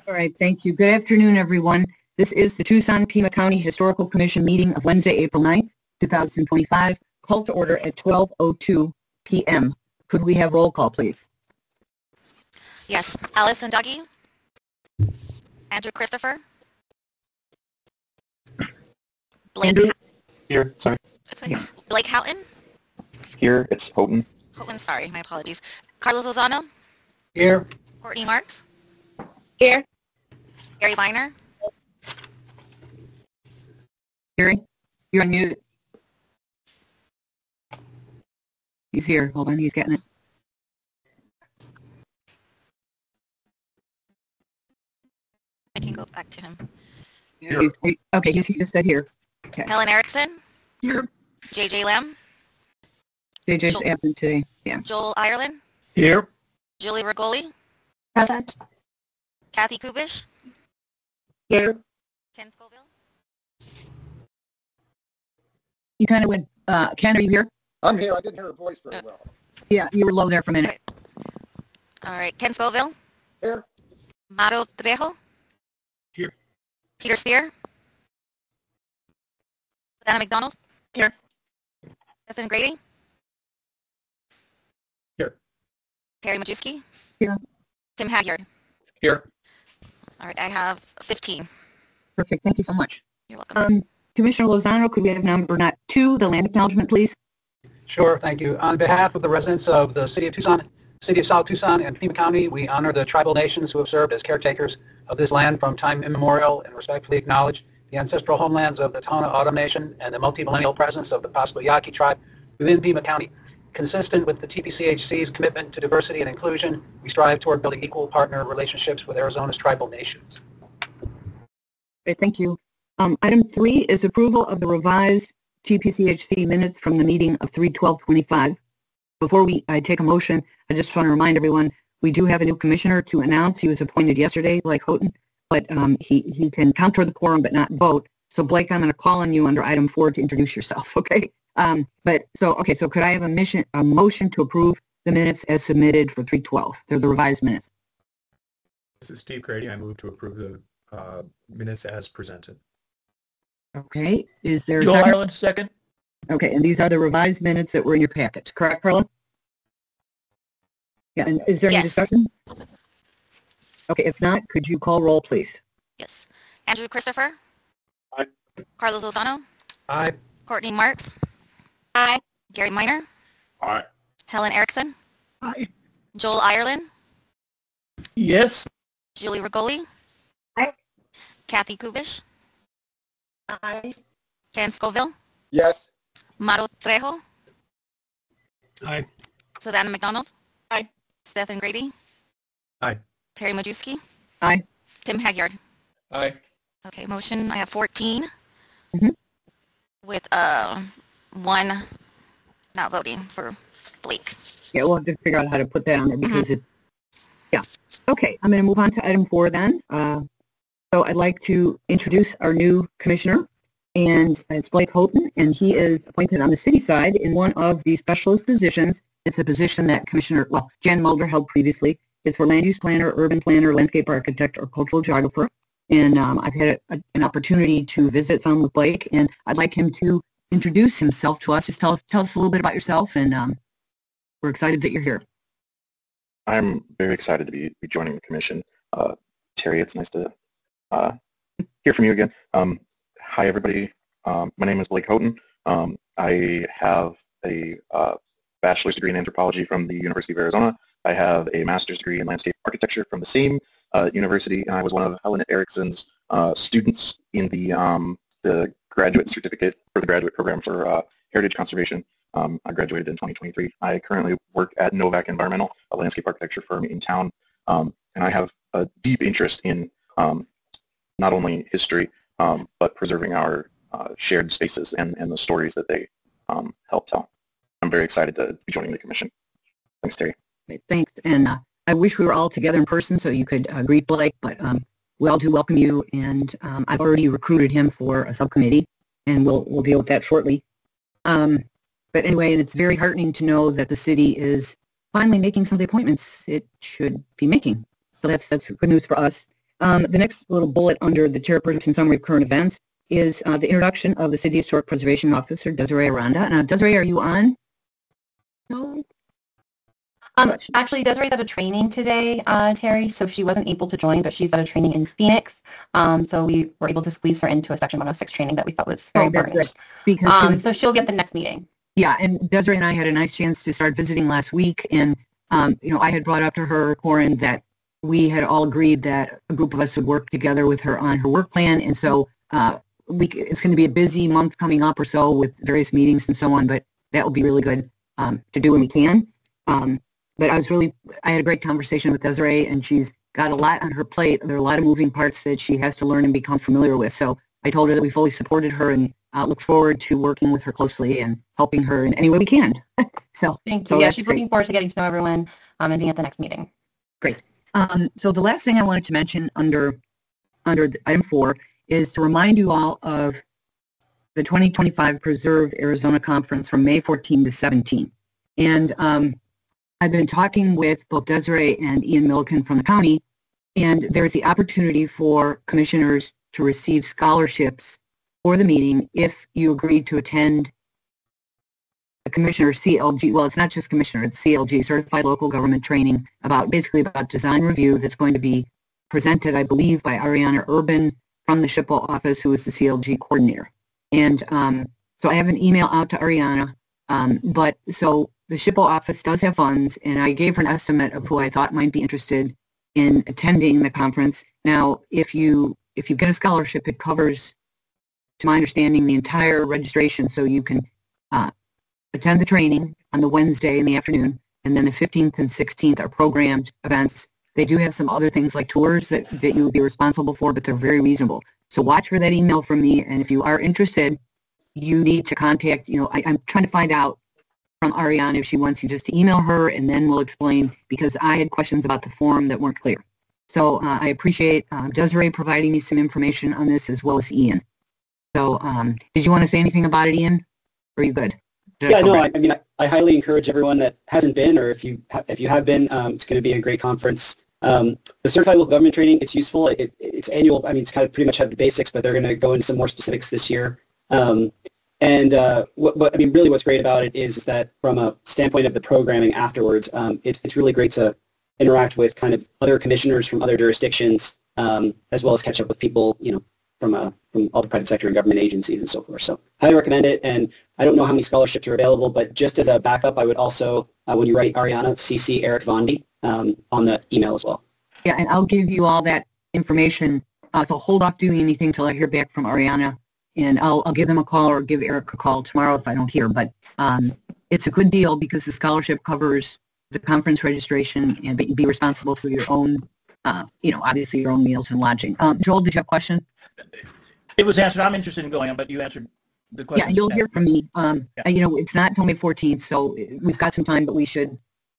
All right, thank you. Good afternoon, everyone. This is the Tucson-Pima County Historical Commission meeting of Wednesday, April 9th, 2025, called to order at 12:02 p.m. Could we have roll call, please? Yes. Allison Dougie. Andrew Christopher. Blake. Andrew? Here, sorry. Blake Houghton. Here, it's Houghton. Houghton, sorry, my apologies. Carlos Lozano. Here. Courtney Marks. Here. Gary Viner. Gary, you're on mute. He's here. Hold on, he's getting it. I can go back to him. Okay, he just said here. Okay. Helen Erickson. Here. JJ Lamb. JJ's absent today. Yeah. Joel Ireland. Here. Julie Rigoli. Present. Kathy Kubish. Here. Ken Scoville. You kind of went, Ken, are you here? I'm here. I didn't hear her voice very well. Yeah, you were low there for a minute. All right. Ken Scoville. Here. Mato Trejo. Here. Peter Steer. Anna McDonald. Here. Stephen Grady. Here. Terry Majewski. Here. Tim Hagyard. Here. All right. I have 15. Perfect. Thank you so much. You're welcome. Commissioner Lozano, could we have number 2, the land acknowledgement, please? Sure, thank you. On behalf of the residents of the City of Tucson, City of South Tucson, and Pima County, we honor the tribal nations who have served as caretakers of this land from time immemorial and respectfully acknowledge the ancestral homelands of the Tohono O'odham Nation and the multi-millennial presence of the Pascua Yaqui tribe within Pima County. Consistent with the TPCHC's commitment to diversity and inclusion, we strive toward building equal partner relationships with Arizona's tribal nations. Great, thank you. Item 3 is approval of the revised TPCHC minutes from the meeting of 3/12/25. Before I take a motion, I just want to remind everyone we do have a new commissioner to announce. He was appointed yesterday, Blake Houghton, but he can count toward the quorum but not vote. So Blake, I'm going to call on you under item 4 to introduce yourself, okay? So could I have a motion to approve the minutes as submitted for 3/12? They're the revised minutes. This is Steve Grady. I move to approve the minutes as presented. Okay, is there a Joel second? Ireland, second. Okay, and these are the revised minutes that were in your packet, correct, Carla? Yeah, and is there any Yes. discussion? Okay, if not, could you call roll, please? Yes. Andrew Christopher. Aye. Carlos Lozano. Aye. Courtney Marks. Aye. Gary Miner. Aye. Helen Erickson. Aye. Joel Ireland. Yes. Julie Rigoli. Aye. Kathy Kubish. Aye. Ken Scoville. Yes. Mato Trejo. Aye. Savannah McDonald. Aye. Stephen Grady. Aye. Terry Majewski. Aye. Tim Hagyard. Aye. Okay, motion. I have 14 Mhm. with one not voting for Blake. Yeah, we'll have to figure out how to put that on there because yeah. Okay, I'm going to move on to item 4 then. So I'd like to introduce our new commissioner, and it's Blake Houghton, and he is appointed on the city side in one of the specialist positions. It's a position that Jan Mulder held previously. It's for land use planner, urban planner, landscape architect, or cultural geographer. And I've had an opportunity to visit some with Blake, and I'd like him to introduce himself to us. Just tell us a little bit about yourself, and we're excited that you're here. I'm very excited to be joining the commission. Terry, it's nice to hear from you again. Hi, everybody. My name is Blake Houghton. I have a bachelor's degree in anthropology from the University of Arizona. I have a master's degree in landscape architecture from the same university, and I was one of Helen Erickson's students in the graduate certificate for the graduate program for heritage conservation. I graduated in 2023. I currently work at Novak Environmental, a landscape architecture firm in town, and I have a deep interest in not only history, but preserving our shared spaces and the stories that they help tell. I'm very excited to be joining the commission. Thanks, Terry. Okay, thanks. And I wish we were all together in person so you could greet Blake, but we all do welcome you, and I've already recruited him for a subcommittee, and we'll deal with that shortly. But anyway, and it's very heartening to know that the city is finally making some of the appointments it should be making. So that's good news for us. The next little bullet under the chairperson summary of current events is the introduction of the City Historic Preservation Officer, Desiree Aranda. Now, Desiree, are you on? No. Actually, Desiree's at a training today, Terry, so she wasn't able to join, but she's at a training in Phoenix. So we were able to squeeze her into a Section 106 training that we thought was very important. That's great. Because so she'll be at the next meeting. Yeah, and Desiree and I had a nice chance to start visiting last week, and I had brought up to her, Corin, that we had all agreed that a group of us would work together with her on her work plan, and so it's going to be a busy month coming up or so with various meetings and so on, but that will be really good to do when we can. But I had a great conversation with Desiree, and she's got a lot on her plate. There are a lot of moving parts that she has to learn and become familiar with. So I told her that we fully supported her and look forward to working with her closely and helping her in any way we can. Thank you. Yeah, she's looking forward to getting to know everyone and being at the next meeting. Great. So the last thing I wanted to mention under item 4 is to remind you all of the 2025 Preserve Arizona Conference from May 14 to 17. And I've been talking with both Desiree and Ian Milliken from the county, and there's the opportunity for commissioners to receive scholarships for the meeting if you agree to attend the commissioner CLG. Well, it's not just commissioner, it's CLG, Certified Local Government Training, about design review that's going to be presented, I believe, by Ariana Urban from the SHPO office, who is the CLG coordinator. And so I have an email out to Ariana, so the SHPO office does have funds, and I gave her an estimate of who I thought might be interested in attending the conference. Now, if you get a scholarship, it covers, to my understanding, the entire registration, so you can attend the training on the Wednesday in the afternoon, and then the 15th and 16th are programmed events. They do have some other things like tours that you will be responsible for, but they're very reasonable. So watch for that email from me, and if you are interested, you need to contact, I'm trying to find out from Ariana if she wants you just to email her, and then we'll explain, because I had questions about the form that weren't clear. So I appreciate Desiree providing me some information on this, as well as Ian. So did you want to say anything about it, Ian? Or are you good? I highly encourage everyone that hasn't been, or if you have been, it's going to be a great conference. The Certified Local Government Training, it's useful. It's annual. It's kind of pretty much have the basics, but they're going to go into some more specifics this year. Really what's great about it is that from a standpoint of the programming afterwards, it's really great to interact with kind of other commissioners from other jurisdictions, as well as catch up with people, from all the private sector and government agencies and so forth. So highly recommend it. And I don't know how many scholarships are available, but just as a backup, I would also, when you write Ariana, CC Eric Vondi on the email as well. Yeah, and I'll give you all that information. So hold off doing anything till I hear back from Ariana, and I'll give them a call or give Eric a call tomorrow if I don't hear. But it's a good deal because the scholarship covers the conference registration and be responsible for your own, obviously your own meals and lodging. Joel, did you have a question? It was answered. I'm interested in going, but you answered the question. Yeah, you'll hear from me. It's not until May 14th, so we've got some time, but we should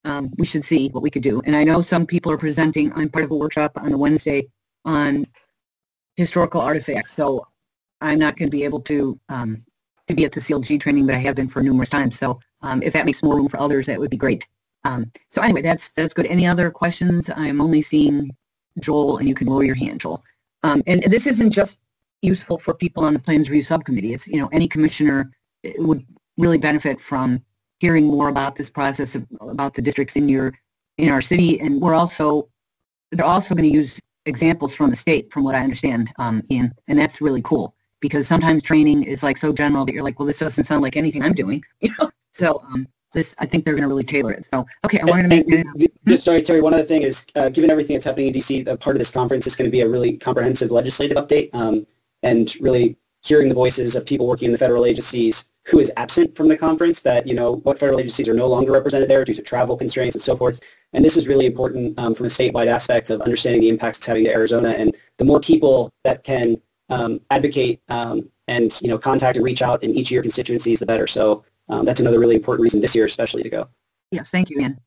see what we could do. And I know some people are presenting. I'm part of a workshop on a Wednesday on historical artifacts, so I'm not going to be able to be at the CLG training, but I have been for numerous times. So if that makes more room for others, that would be great. So anyway, that's good. Any other questions? I'm only seeing Joel, and you can lower your hand, Joel. And this isn't just useful for people on the Plans Review Subcommittee. It's, any commissioner would really benefit from hearing more about this process, about the districts in our city. And they're also going to use examples from the state, from what I understand, Ian, and that's really cool, because sometimes training is like so general that you're like, well, this doesn't sound like anything I'm doing, So I think they're going to really tailor it. So, okay, I wanted to make... Sorry, Terry, one other thing is, given everything that's happening in D.C., part of this conference is going to be a really comprehensive legislative update, and really hearing the voices of people working in the federal agencies who is absent from the conference, that, what federal agencies are no longer represented there due to travel constraints and so forth. And this is really important from a statewide aspect of understanding the impacts it's having to Arizona. And the more people that can advocate and, contact and reach out in each of your constituencies, the better. So that's another really important reason this year especially to go. Yes, thank you, Ian.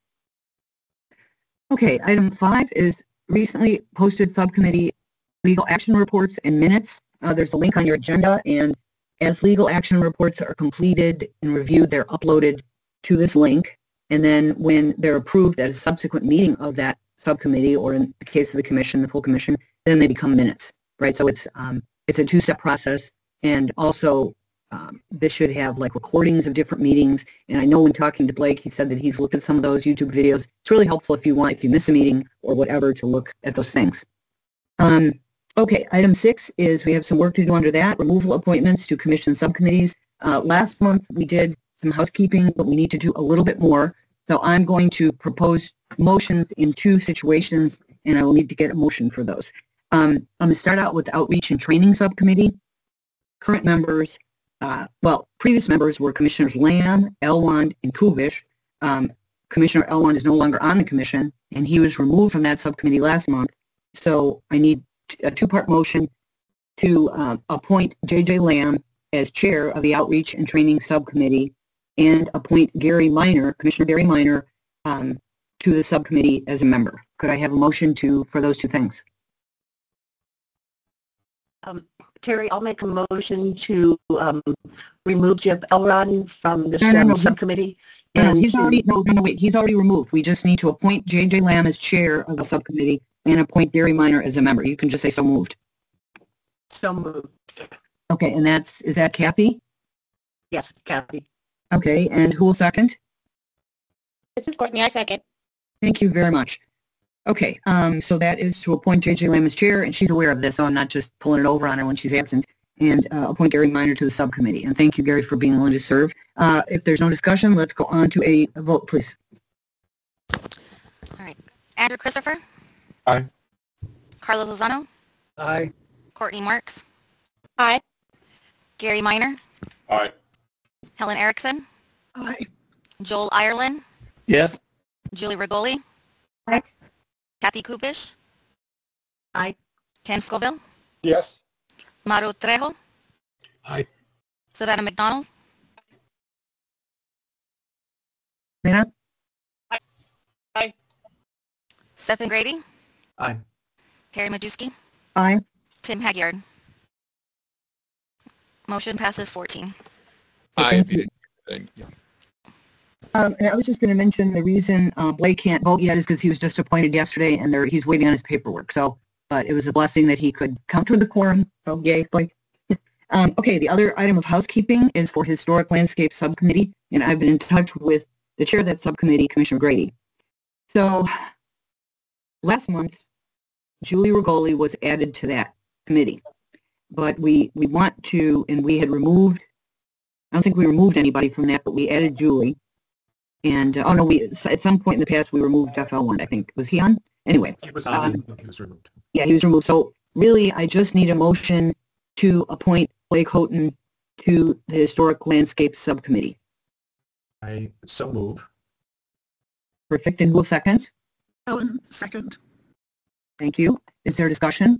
Okay, item 5 is recently posted subcommittee legal action reports and minutes. There's a link on your agenda, and as legal action reports are completed and reviewed, they're uploaded to this link, and then when they're approved at a subsequent meeting of that subcommittee, or in the case of the commission, the full commission, then they become minutes, right? So it's a two-step process, and also this should have like recordings of different meetings. And I know when talking to Blake, he said that he's looked at some of those YouTube videos. It's really helpful if you miss a meeting or whatever, to look at those things. Okay, item 6 is we have some work to do under that, removal appointments to commission subcommittees. Last month we did some housekeeping, but we need to do a little bit more. So I'm going to propose motions in 2 situations, and I will need to get a motion for those. I'm going to start out with the Outreach and Training Subcommittee. Current members, previous members were Commissioners Lamb, Elwand, and Kubish. Commissioner Elwand is no longer on the commission, and he was removed from that subcommittee last month. So I need a 2-part motion to appoint J.J. Lamb as chair of the Outreach and Training Subcommittee, and appoint Gary Minor, Commissioner Gary Minor, to the subcommittee as a member. Could I have a motion for those 2 things? Terry, I'll make a motion to remove Jeff Elrod from this subcommittee. Wait. He's already removed. We just need to appoint J.J. Lamb as chair of the subcommittee and appoint Gary Minor as a member. You can just say so moved. So moved. Okay, and is that Kathy? Yes, Kathy. Okay, and who will second? This is Courtney. I second. Thank you very much. Okay, so that is to appoint J.J. Lamb as chair, and she's aware of this, so I'm not just pulling it over on her when she's absent, and appoint Gary Minor to the subcommittee. And thank you, Gary, for being willing to serve. If there's no discussion, let's go on to a vote, please. All right. Andrew Christopher? Aye. Carlos Lozano? Aye. Courtney Marks? Aye. Gary Minor? Aye. Helen Erickson? Aye. Joel Ireland? Yes. Julie Rigoli? Aye. Kathy Kubish? Aye. Ken Scoville? Yes. Maru Trejo? Aye. Savannah McDonald? Savannah? Aye. Stephen Grady? Aye. Terry Majewski? Aye. Tim Hagyard? Motion passes 14. Thank you. And I was just going to mention the reason Blake can't vote yet is because he was just appointed yesterday, and he's waiting on his paperwork. So, but it was a blessing that he could come to the quorum. So, yay, Blake. Okay, the other item of housekeeping is for Historic Landscape Subcommittee, and I've been in touch with the chair of that subcommittee, Commissioner Grady. So, last month, Julie Rigoli was added to that committee, but we want to, and we had removed, I don't think we removed anybody from that, but we added Julie. And, at some point in the past, we removed Jeff Elwand, I think. Was he on? Anyway. He was on. He was removed. Yeah, he was removed. So, really, I just need a motion to appoint Blake Houghton to the Historic Landscape Subcommittee. I so move. Perfect. And who will second? Helen, second. Thank you. Is there discussion?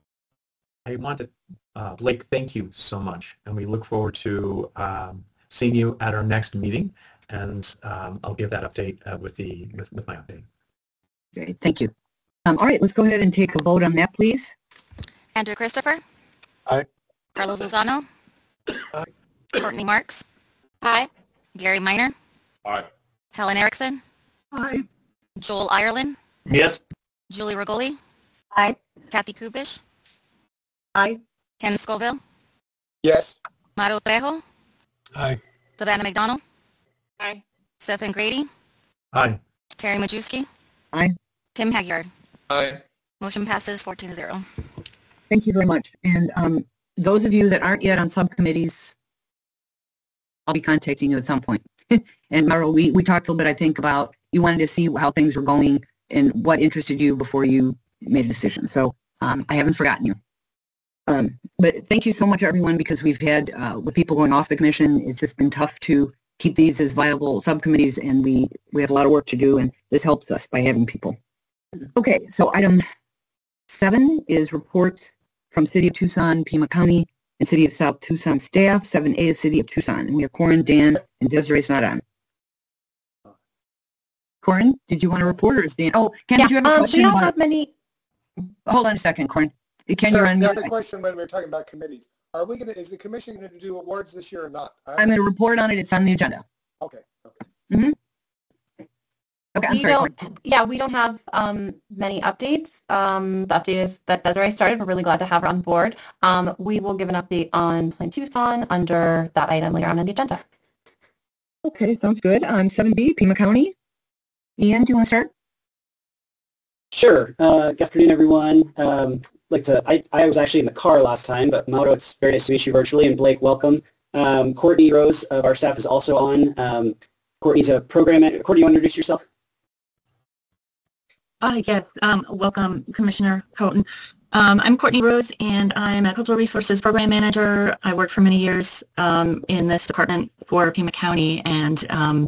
I want to, Blake, thank you so much. And we look forward to seeing you at our next meeting. And I'll give that update with my update. Great. Thank you. All right, let's go ahead and take a vote on that, please. Andrew Christopher? Aye. Carlos Lozano? Aye. Courtney Marks? Aye. Gary Minor? Aye. Helen Erickson? Aye. Joel Ireland? Yes. Julie Rigoli? Aye. Kathy Kubish? Aye. Ken Scoville? Yes. Maru Trejo? Aye. Savannah McDonald? Aye. Stephen Grady? Aye. Terry Majewski? Aye. Tim Hagyard? Aye. Motion passes 14-0. Thank you very much. And those of you that aren't yet on subcommittees, I'll be contacting you at some point. And Maru, we talked a little bit, I think, about you wanted to see how things were going and what interested you before you made a decision. So I haven't forgotten you. But thank you so much, everyone, because we've had, with people going off the commission, it's just been tough to keep these as viable subcommittees, and we have a lot of work to do, and this helps us by having people. Okay, so item 7 is reports from City of Tucson, Pima County, and City of South Tucson staff. 7A is City of Tucson, and we have Corin, Dan, and Desiree's not on. Corin, did you want to report, or is Dan? Oh, Ken, did you have a question? We don't have many. Hold on a second, Corin. Ken, So, you're on. I had a question when we were talking about committees. Is the commission going to do awards this year or not? I'm going to report on it. It's on the agenda. Okay. Mm-hmm. Okay, I'm We sorry. we don't have many updates. The update is that Desiree started. We're really glad to have her on board. We will give an update on Plan Tucson under that item later on the agenda. Okay, sounds good. 7B, Pima County. Ian, do you want to start? Sure. Good afternoon, everyone. I was actually in the car last time, but Mauro, it's very nice to meet you virtually, and Blake, welcome. Courtney Rose of our staff is also on. Courtney's a program manager. Courtney, you want to introduce yourself? Yes. Welcome, Commissioner Houghton. I'm Courtney Rose, and I'm a Cultural Resources Program Manager. I worked for many years in this department for Pima County, and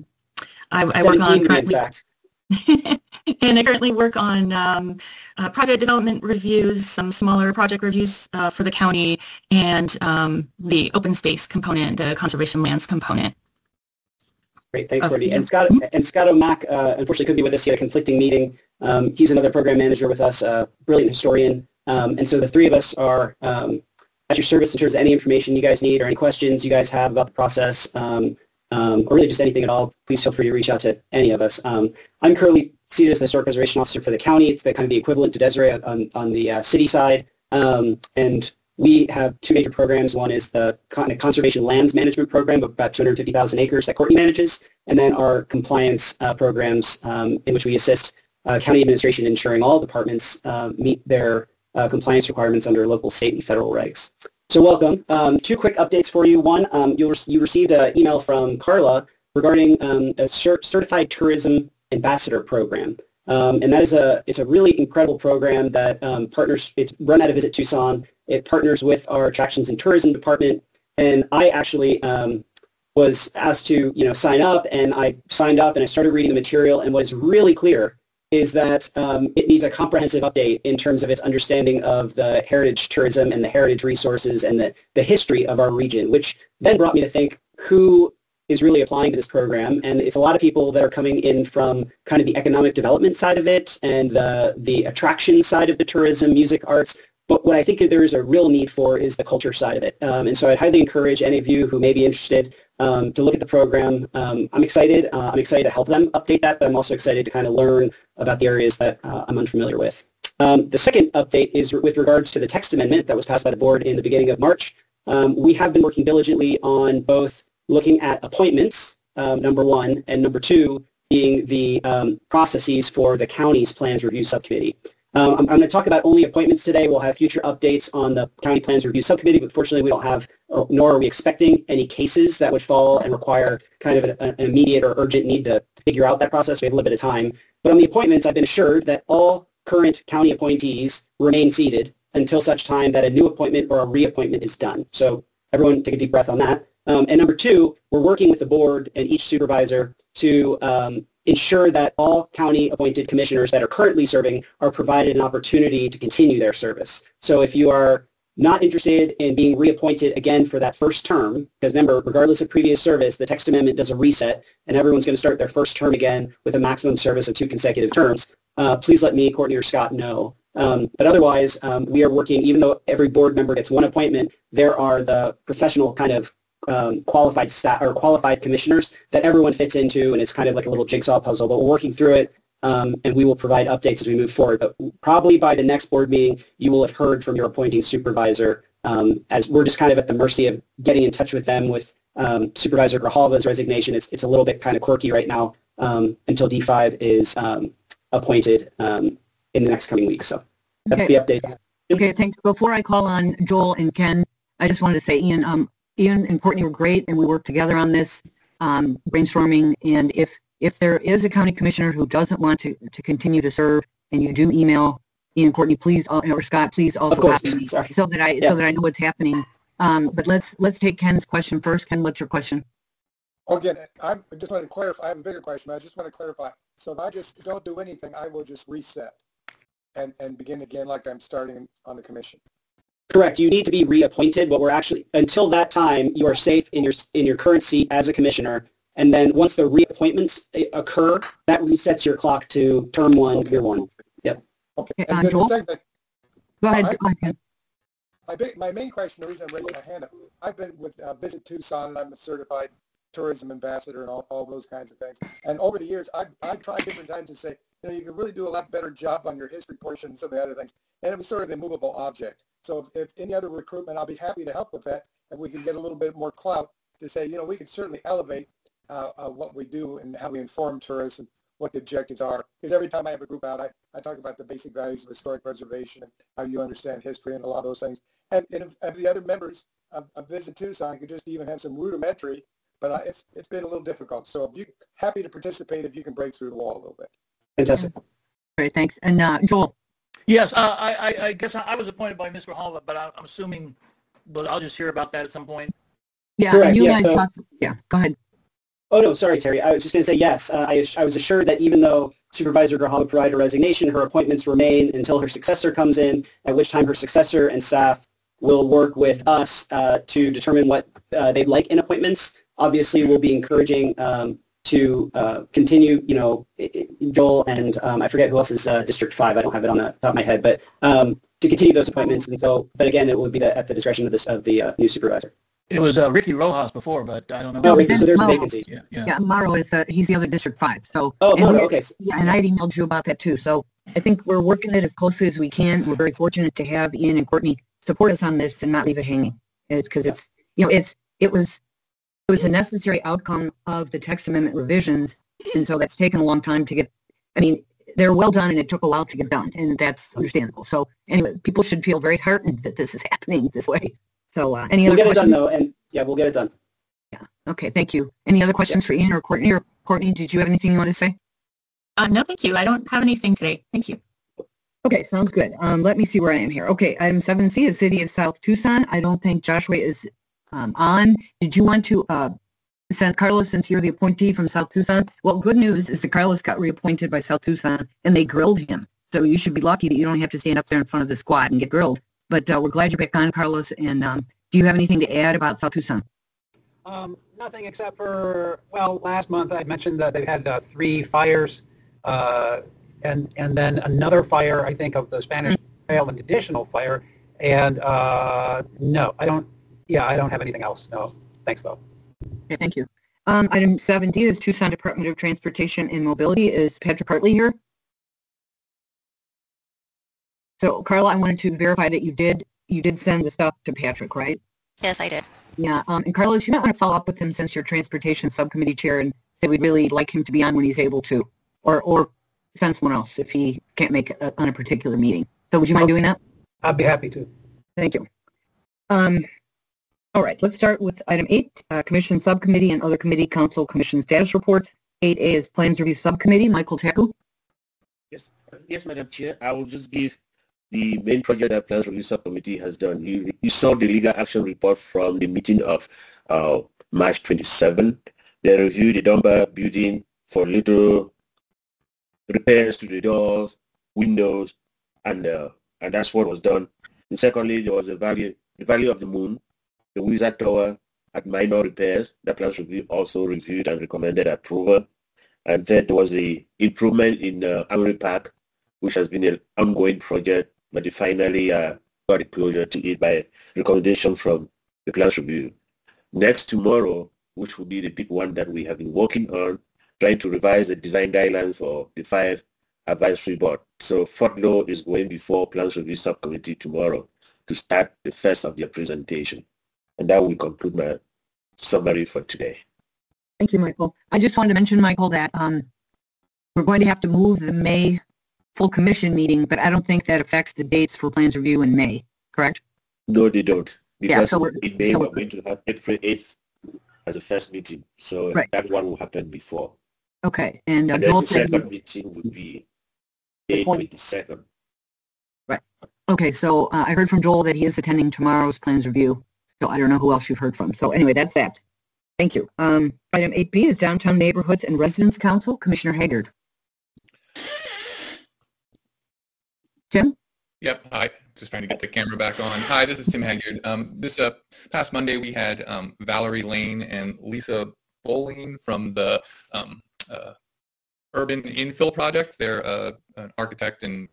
I work on currently, and I currently work on private development reviews, some smaller project reviews for the county, and the open space component, the conservation lands component. Great, thanks, Courtney. And Scott O'Mac, unfortunately, couldn't be with us. He had a conflicting meeting. He's another program manager with us, a brilliant historian. And so the three of us are at your service in terms of any information you guys need or any questions you guys have about the process, or really just anything at all. Please feel free to reach out to any of us. I'm currently seated as the Historic Preservation Officer for the county. It's kind of the equivalent to Desiree on the city side. And we have two major programs. One is the Conservation Lands Management Program of about 250,000 acres that Courtney manages, and then our compliance programs in which we assist county administration in ensuring all departments meet their compliance requirements under local, state, and federal regs. So welcome. Two quick updates for you. One, you received an email from Carla regarding a Certified Tourism Ambassador Program. And that is it's a really incredible program that partners, it's run out of Visit Tucson. It partners with our Attractions and Tourism Department. And I actually was asked to sign up, and I signed up and I started reading the material, and what is really clear is that it needs a comprehensive update in terms of its understanding of the heritage tourism and the heritage resources and the history of our region, which then brought me to think who is really applying to this program. And it's a lot of people that are coming in from kind of the economic development side of it and the attraction side of the tourism, music, arts. But what I think there is a real need for is the culture side of it. And so I'd highly encourage any of you who may be interested to look at the program. I'm excited. I'm excited to help them update that, but I'm also excited to kind of learn about the areas that I'm unfamiliar with. The second update is with regards to the text amendment that was passed by the board in the beginning of March. We have been working diligently on both looking at appointments, number one, and number two being the processes for the county's plans review subcommittee. I'm going to talk about only appointments today. We'll have future updates on the County Plans Review Subcommittee, but fortunately we don't have, nor are we expecting any cases that would fall and require kind of an immediate or urgent need to figure out that process. We have a little bit of time. But on the appointments, I've been assured that all current county appointees remain seated until such time that a new appointment or a reappointment is done. So everyone take a deep breath on that. And number two, we're working with the board and each supervisor to ensure that all county appointed commissioners that are currently serving are provided an opportunity to continue their service. So if you are not interested in being reappointed again for that first term, because remember, regardless of previous service, the text amendment does a reset and everyone's going to start their first term again with a maximum service of 2 consecutive terms, please let me, Courtney, or Scott know. But otherwise, we are working, even though every board member gets one appointment, there are the professional kind of qualified staff or qualified commissioners that everyone fits into, and it's kind of like a little jigsaw puzzle, but we're working through it, and we will provide updates as we move forward. But probably by the next board meeting, you will have heard from your appointing supervisor, as we're just kind of at the mercy of getting in touch with them with Supervisor Grijalva's resignation. It's a little bit kind of quirky right now until D5 is appointed in the next coming week. So that's the update. Okay, thanks. Before I call on Joel and Ken, I just wanted to say, Ian and Courtney were great, and we worked together on this brainstorming. And if there is a county commissioner who doesn't want to continue to serve, and you do email Ian and Courtney, please, or Scott, please also copy me so that I know what's happening. But let's take Ken's question first. Ken, what's your question? Again, I just want to clarify. I have a bigger question. I just want to clarify. So if I just don't do anything, I will just reset and begin again like I'm starting on the commission. Correct. You need to be reappointed, but we're actually, until that time, you are safe in your current seat as a commissioner. And then once the reappointments occur, that resets your clock to term one, year one. Yep. Okay. And then Joel? the second thing, Go ahead. my main question, the reason I'm raising my hand up, I've been with Visit Tucson, and I'm a certified tourism ambassador and all those kinds of things. And over the years, I've tried different times to say, you can really do a lot better job on your history portion and some of the other things. And it was sort of a movable object. So if any other recruitment, I'll be happy to help with that. If we can get a little bit more clout to say, we can certainly elevate what we do and how we inform tourists and what the objectives are. Because every time I have a group out, I talk about the basic values of historic preservation and how you understand history and a lot of those things. And if the other members of Visit Tucson could just even have some rudimentary, but it's been a little difficult. So if you happy to participate if you can break through the wall a little bit. Fantastic. Great, thanks. And Joel. Yes, I guess I was appointed by Ms. Grijalva, but I'm assuming, but I'll just hear about that at some point. Yeah, Correct, you yeah, and I so- talked. Yeah, go ahead. Oh, no, sorry, Terry. I was just going to say yes. I was assured that even though Supervisor Grijalva provided a resignation, her appointments remain until her successor comes in, at which time her successor and staff will work with us to determine what they'd like in appointments. Obviously, we'll be encouraging to continue, Joel and I forget who else is District 5. I don't have it on the top of my head, but to continue those appointments. And so, but again, it would be at the discretion of the new supervisor. It was Ricky Rojas before, but I don't know. No, Ricky, so there's a Mauro. vacancy. Yeah, Mauro is he's the other District 5. So. Oh, and Mauro, okay. Yeah, and I emailed you about that too. So I think we're working it as closely as we can. We're very fortunate to have Ian and Courtney support us on this and not leave it hanging. It's because it was a necessary outcome of the text amendment revisions, and so that's taken a long time to get. I mean, they're well done, and it took a while to get done, and that's understandable. So anyway, people should feel very heartened that this is happening this way. So any We'll other get it questions? done, though, and yeah, we'll get it done. Yeah. Okay. Thank you. Any other questions for Ian or Courtney? Or Courtney, did you have anything you want to say? No, thank you. I don't have anything today. Thank you. Okay, sounds good. Let me see where I am here. Okay, item 7C is City of South Tucson. I don't think Joshua is on. Did you want to send Carlos, since you're the appointee from South Tucson? Well, good news is that Carlos got reappointed by South Tucson, and they grilled him. So you should be lucky that you don't have to stand up there in front of the squad and get grilled. But we're glad you're back on, Carlos. And do you have anything to add about South Tucson? Nothing except for, last month I mentioned that they had 3 fires, and then another fire, I think, of the Spanish Trail, an additional fire. And no, I don't have anything else. No, thanks though. Okay, thank you. Item 7D is Tucson Department of Transportation and Mobility. Is Patrick Hartley here? So, Carla, I wanted to verify that you did send the stuff to Patrick, right? Yes, I did. Yeah, and Carlos, you might want to follow up with him since you're transportation subcommittee chair and say we'd really like him to be on when he's able to, or send someone else if he can't make it on a particular meeting. So would you mind doing that? I'd be happy to. Thank you. All right, let's start with item 8, Commission Subcommittee and other committee council commission status reports. 8A is Plans Review Subcommittee. Michael Taku. Yes, Madam Chair. I will just give the main project that Plans Review Subcommittee has done. You saw the legal action report from the meeting of March 27. They reviewed the Dunbar building for little repairs to the doors, windows, and that's what was done. And secondly, there was the Valley of the Moon, the Wizard Tower, had minor repairs that Plans Review also reviewed and recommended approval. And then there was the improvement in Armory Park, which has been an ongoing project, but they finally got a closure to it by recommendation from the Plans Review. Next tomorrow, which will be the big one that we have been working on, trying to revise the design guidelines for the 5 advisory board. So Fort is going before Plans Review Subcommittee tomorrow to start the first of their presentation. And that will conclude my summary for today. Thank you, Michael. I just wanted to mention, Michael, that we're going to have to move the May full commission meeting, but I don't think that affects the dates for Plans Review in May, correct? No, they don't. Because so in May, we're going to have April 8th as the first meeting. So right. That one will happen before. Okay. And, then Joel the said second meeting would be May 22nd. Right. Okay, so I heard from Joel that he is attending tomorrow's Plans Review. So I don't know who else you've heard from. So anyway, that's that. Thank you. Item 8B is Downtown Neighborhoods and Residents Council. Commissioner Haggard. Tim? Yep. Hi. Just trying to get the camera back on. Hi, this is Tim Haggard. This past Monday, we had Valerie Lane and Lisa Bowling from the Urban Infill Project. They're an architect, and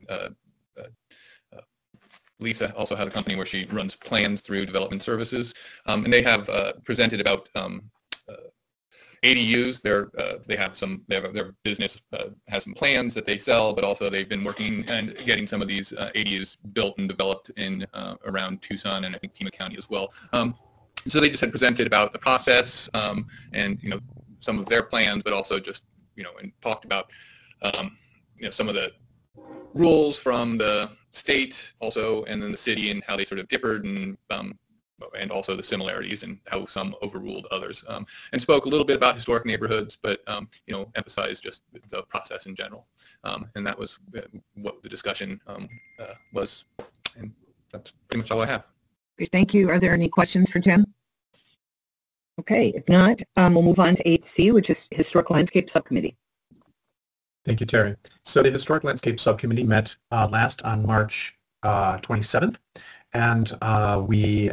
Lisa also has a company where she runs plans through development services. And they have presented about ADUs. They have their business has some plans that they sell, but also they've been working and getting some of these ADUs built and developed in around Tucson and I think Pima County as well. So they just had presented about the process and some of their plans, but also just and talked about some of the rules from the state also, and then the city and how they sort of differed, and also the similarities and how some overruled others, and spoke a little bit about historic neighborhoods, but emphasized just the process in general, and that was what the discussion was, and that's pretty much all I have. Okay, thank you. Are there any questions for Tim? Okay, if not, we'll move on to 8C, which is Historic Landscape Subcommittee. Thank you, Terry. So the Historic Landscape Subcommittee met last on March 27th, and we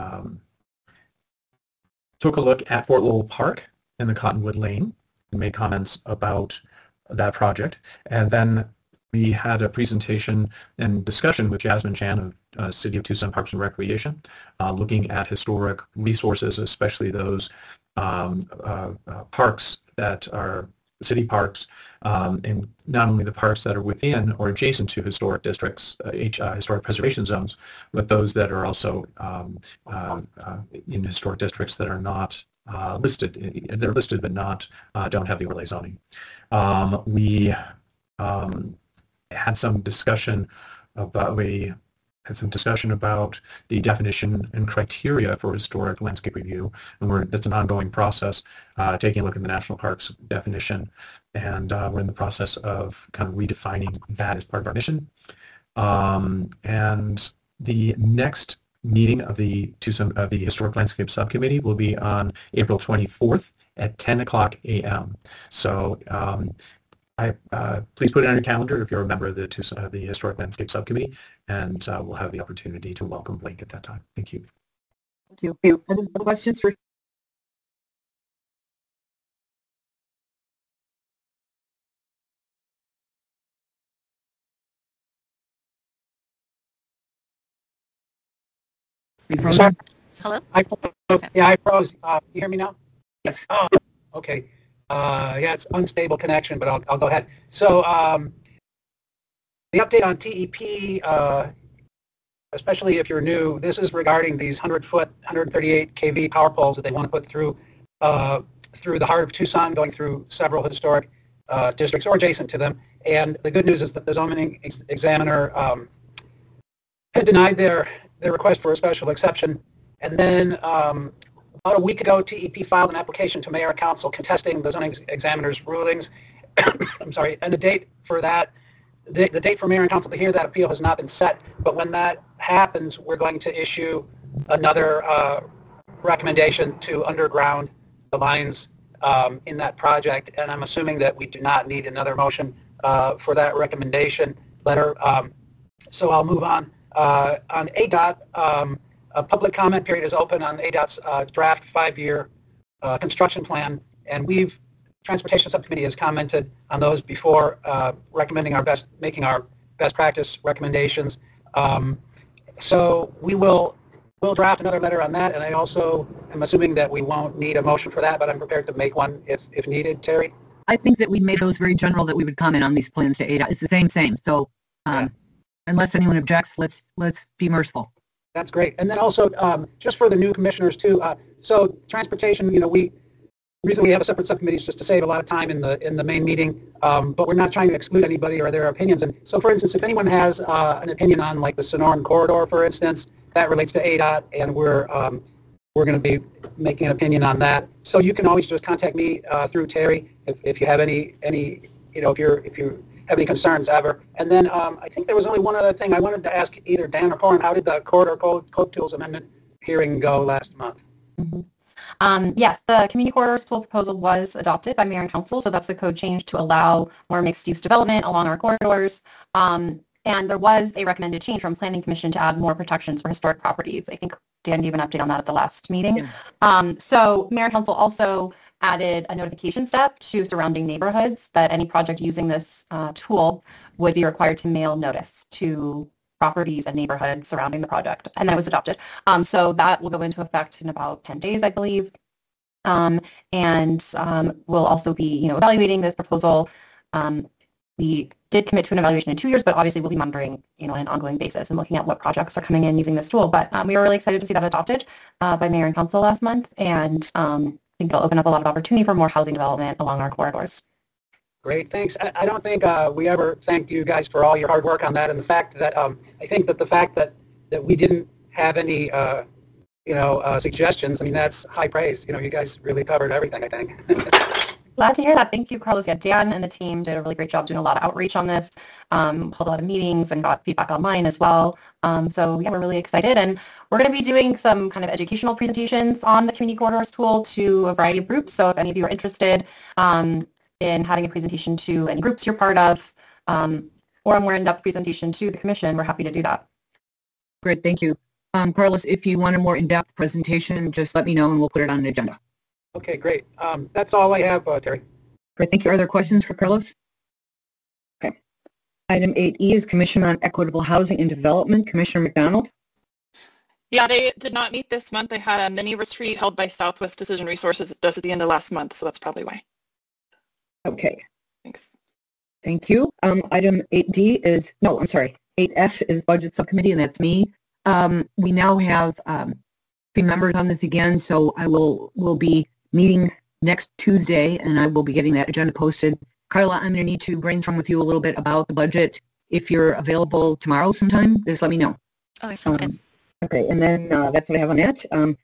took a look at Fort Lowell Park and the Cottonwood Lane and made comments about that project. And then we had a presentation and discussion with Jasmine Chan of City of Tucson Parks and Recreation, looking at historic resources, especially those parks that are city parks, and not only the parks that are within or adjacent to historic districts, historic preservation zones, but those that are also in historic districts that are not listed. They're listed but don't have the overlay zoning. We had some discussion about the definition and criteria for historic landscape review, and that's an ongoing process, taking a look at the national parks definition, and we're in the process of kind of redefining that as part of our mission. And the next meeting of the Historic Landscape Subcommittee will be on April 24th at 10 o'clock a.m. So please put it on your calendar if you're a member of the Historic Landscape Subcommittee, and we'll have the opportunity to welcome Blake at that time. Thank you. Thank you. Other questions for? Hello? I froze. You hear me now? Yes. Oh, okay. Yeah, it's unstable connection, but I'll go ahead. So the update on TEP, especially if you're new, this is regarding these 100-foot, 138 kV power poles that they want to put through the heart of Tucson, going through several historic districts or adjacent to them. And the good news is that the zoning examiner had denied their request for a special exception. And then about a week ago, TEP filed an application to Mayor and Council contesting the zoning examiner's rulings. I'm sorry, and the date for that, the date for Mayor and Council to hear that appeal has not been set. But when that happens, we're going to issue another recommendation to underground the lines in that project. And I'm assuming that we do not need another motion for that recommendation letter. So I'll move on. On ADOT, a public comment period is open on ADOT's draft 5-year construction plan, and Transportation Subcommittee has commented on those before, making our best practice recommendations. So we'll draft another letter on that, and I also am assuming that we won't need a motion for that, but I'm prepared to make one if needed. Terry? I think that we made those very general that we would comment on these plans to ADOT. It's the same. So unless anyone objects, let's be merciful. That's great. And then also, just for the new commissioners too, so transportation, the reason we have a separate subcommittee is just to save a lot of time in the main meeting, but we're not trying to exclude anybody or their opinions. And so, for instance, if anyone has an opinion on like the Sonoran Corridor, for instance, that relates to ADOT, and we're going to be making an opinion on that. So you can always just contact me through Terry if you have any if you have any concerns ever. And then I think there was only one other thing I wanted to ask either Dan or Corin. How did the Corridor Code Tools Amendment hearing go last month? Mm-hmm. Yes, the Community Corridors Tool proposal was adopted by Mayor and Council, so that's the code change to allow more mixed-use development along our corridors. And there was a recommended change from Planning Commission to add more protections for historic properties. I think Dan gave an update on that at the last meeting. Yeah. So Mayor and Council also added a notification step to surrounding neighborhoods that any project using this tool would be required to mail notice to properties and neighborhoods surrounding the project, and that was adopted. So that will go into effect in about 10 days, I believe. and we'll also be, evaluating this proposal. We did commit to an evaluation in 2 years, but obviously we'll be monitoring, on an ongoing basis and looking at what projects are coming in using this tool. But we were really excited to see that adopted by Mayor and Council last month, and I think it'll open up a lot of opportunity for more housing development along our corridors. Great, thanks. I don't think we ever thanked you guys for all your hard work on that, and the fact that I think that the fact that we didn't have any suggestions, I mean, that's high praise. You guys really covered everything, I think. Glad to hear that. Thank you, Carlos. Yeah, Dan and the team did a really great job doing a lot of outreach on this, held a lot of meetings and got feedback online as well. So yeah, we're really excited, and we're going to be doing some kind of educational presentations on the Community Corridors tool to a variety of groups. So if any of you are interested in having a presentation to any groups you're part of, or a more in-depth presentation to the Commission, we're happy to do that. Great, thank you. Carlos, if you want a more in-depth presentation, just let me know and we'll put it on an agenda. Okay, great. That's all I have, Terry. Great, thank you. Are there questions for Carlos? Okay. Item 8E is Commission on Equitable Housing and Development. Commissioner McDonald. Yeah, they did not meet this month. They had a mini retreat held by Southwest Decision Resources just at the end of last month, so that's probably why. Okay. Thanks. Thank you. Item 8D is, 8F is Budget Subcommittee, and that's me. We now have 3 members on this again, so I will be meeting next Tuesday, and I will be getting that agenda posted. Carla, I'm going to need to brainstorm with you a little bit about the budget. If you're available tomorrow sometime, just let me know. Okay, sounds good. Okay, and then that's what I have on that.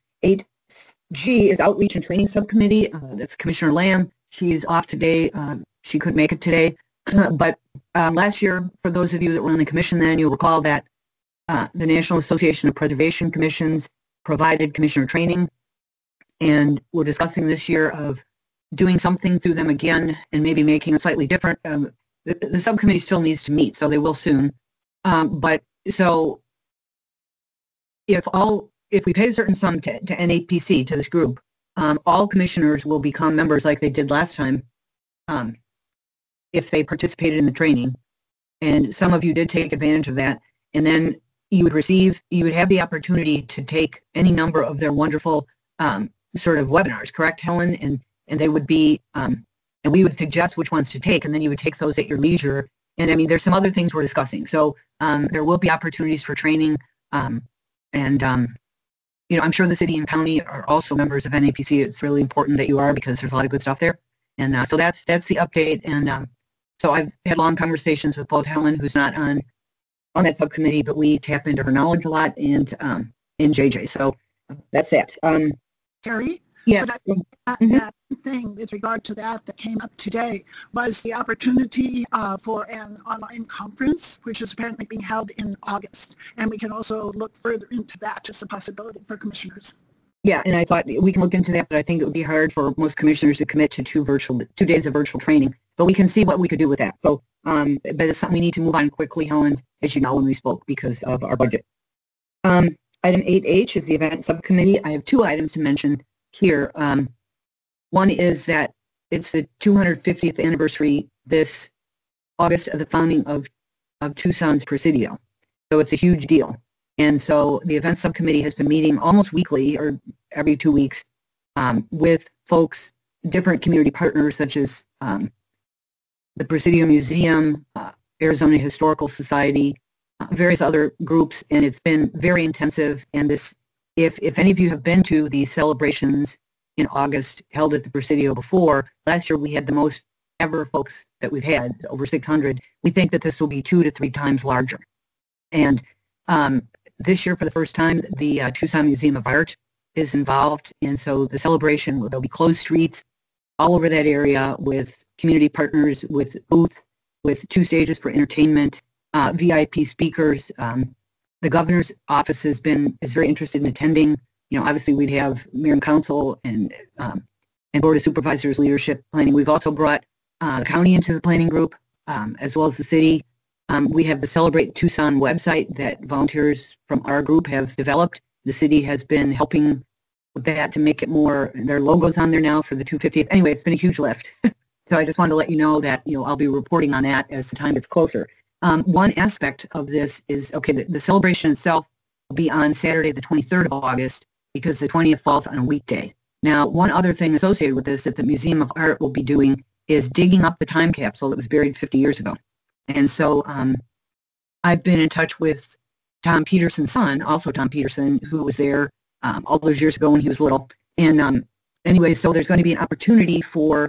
8G is Outreach and Training Subcommittee. That's Commissioner Lamb. She's off today. She couldn't make it today. But last year, for those of you that were on the commission then, you'll recall that the National Association of Preservation Commissions provided commissioner training, and we're discussing this year of doing something through them again and maybe making it slightly different. The subcommittee still needs to meet, so they will soon. But so if we pay a certain sum to NAPC, to this group, all commissioners will become members like they did last time if they participated in the training. And some of you did take advantage of that. And then you would have the opportunity to take any number of their wonderful sort of webinars, correct, Helen? And they would be, and we would suggest which ones to take, and then you would take those at your leisure. And I mean, there's some other things we're discussing. So there will be opportunities for training. I'm sure the city and county are also members of NAPC. It's really important that you are, because there's a lot of good stuff there. And so that's the update. And so I've had long conversations with both Helen, who's not on that subcommittee, but we tap into her knowledge a lot, and JJ. So that's that. Terry? Yes. That thing with regard to that came up today was the opportunity for an online conference, which is apparently being held in August. And we can also look further into that as a possibility for commissioners. Yeah, and I thought we can look into that, but I think it would be hard for most commissioners to commit to 2 days of virtual training. But we can see what we could do with that. So, but it's something we need to move on quickly, Helen, as you know, when we spoke, because of our budget. Item 8H is the event subcommittee. I have 2 items to mention here. One is that it's the 250th anniversary this August of the founding of Tucson's Presidio. So it's a huge deal. And so the event subcommittee has been meeting almost weekly or every 2 weeks with folks, different community partners such as the Presidio Museum, Arizona Historical Society, various other groups, and it's been very intensive. And this, if any of you have been to these celebrations in August held at the Presidio before, last year we had the most ever folks that we've had, over 600. We think that this will be 2 to 3 times larger. And this year, for the first time, the Tucson Museum of Art is involved, and so the celebration, there'll be closed streets all over that area with community partners, with booths, with 2 stages for entertainment, VIP speakers. The governor's office is very interested in attending. Obviously we'd have mayor and council and board of supervisors leadership planning. We've also brought the county into the planning group, as well as the city. We have the Celebrate Tucson website that volunteers from our group have developed. The city has been helping with that to make it more, there are logos on there now for the 250th. Anyway, it's been a huge lift. So I just wanted to let you know that, I'll be reporting on that as the time gets closer. One aspect of this is, the celebration itself will be on Saturday, the 23rd of August, because the 20th falls on a weekday. Now, one other thing associated with this that the Museum of Art will be doing is digging up the time capsule that was buried 50 years ago. And so I've been in touch with Tom Peterson's son, also Tom Peterson, who was there all those years ago when he was little. And anyway, so there's going to be an opportunity for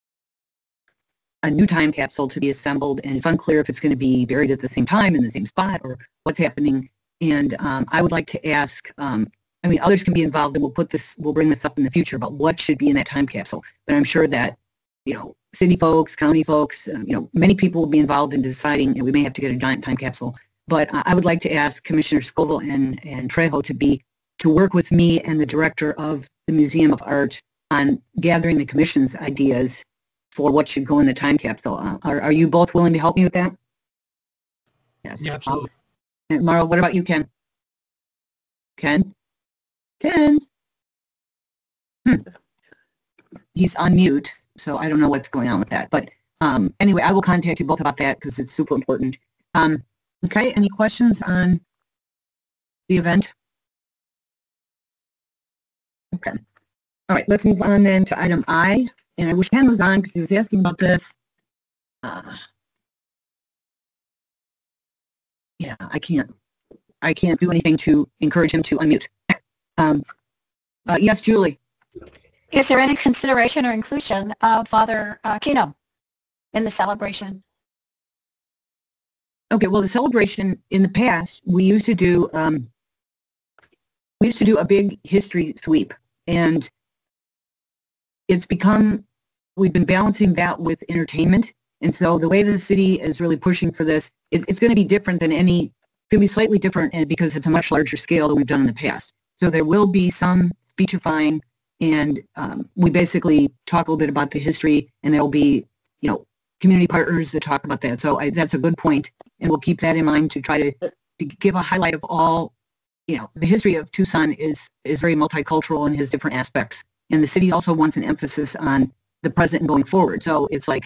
a new time capsule to be assembled, and it's unclear if it's going to be buried at the same time in the same spot or what's happening. And I would like to ask, I mean, others can be involved, and we'll bring this up in the future about what should be in that time capsule. But I'm sure that, you know, city folks, county folks, you know, many people will be involved in deciding, and we may have to get a giant time capsule. But I would like to ask Commissioner Scoville and Trejo to work with me and the director of the Museum of Art on gathering the commission's ideas for what should go in the time capsule. Are you both willing to help me with that? Yes. Yeah, absolutely. And Mauro, what about you, Ken? Ken? He's on mute, so I don't know what's going on with that. But anyway, I will contact you both about that because it's super important. Okay, any questions on the event? Okay. All right, let's move on then to item I. And I wish Ken was on because he was asking about this. Yeah, I can't do anything to encourage him to unmute. Yes, Julie. Is there any consideration or inclusion of Father Keenum in the celebration? Okay, well, the celebration in the past, we used to do a big history sweep, and we've been balancing that with entertainment. And so the way the city is really pushing for this, it's going to be different than it's going to be slightly different because it's a much larger scale than we've done in the past. So there will be some speechifying, and we basically talk a little bit about the history, and there will be, you know, community partners that talk about that. So that's a good point, and we'll keep that in mind to try to give a highlight of all, you know, the history of Tucson is very multicultural in his different aspects. And the city also wants an emphasis on the present and going forward. So it's like,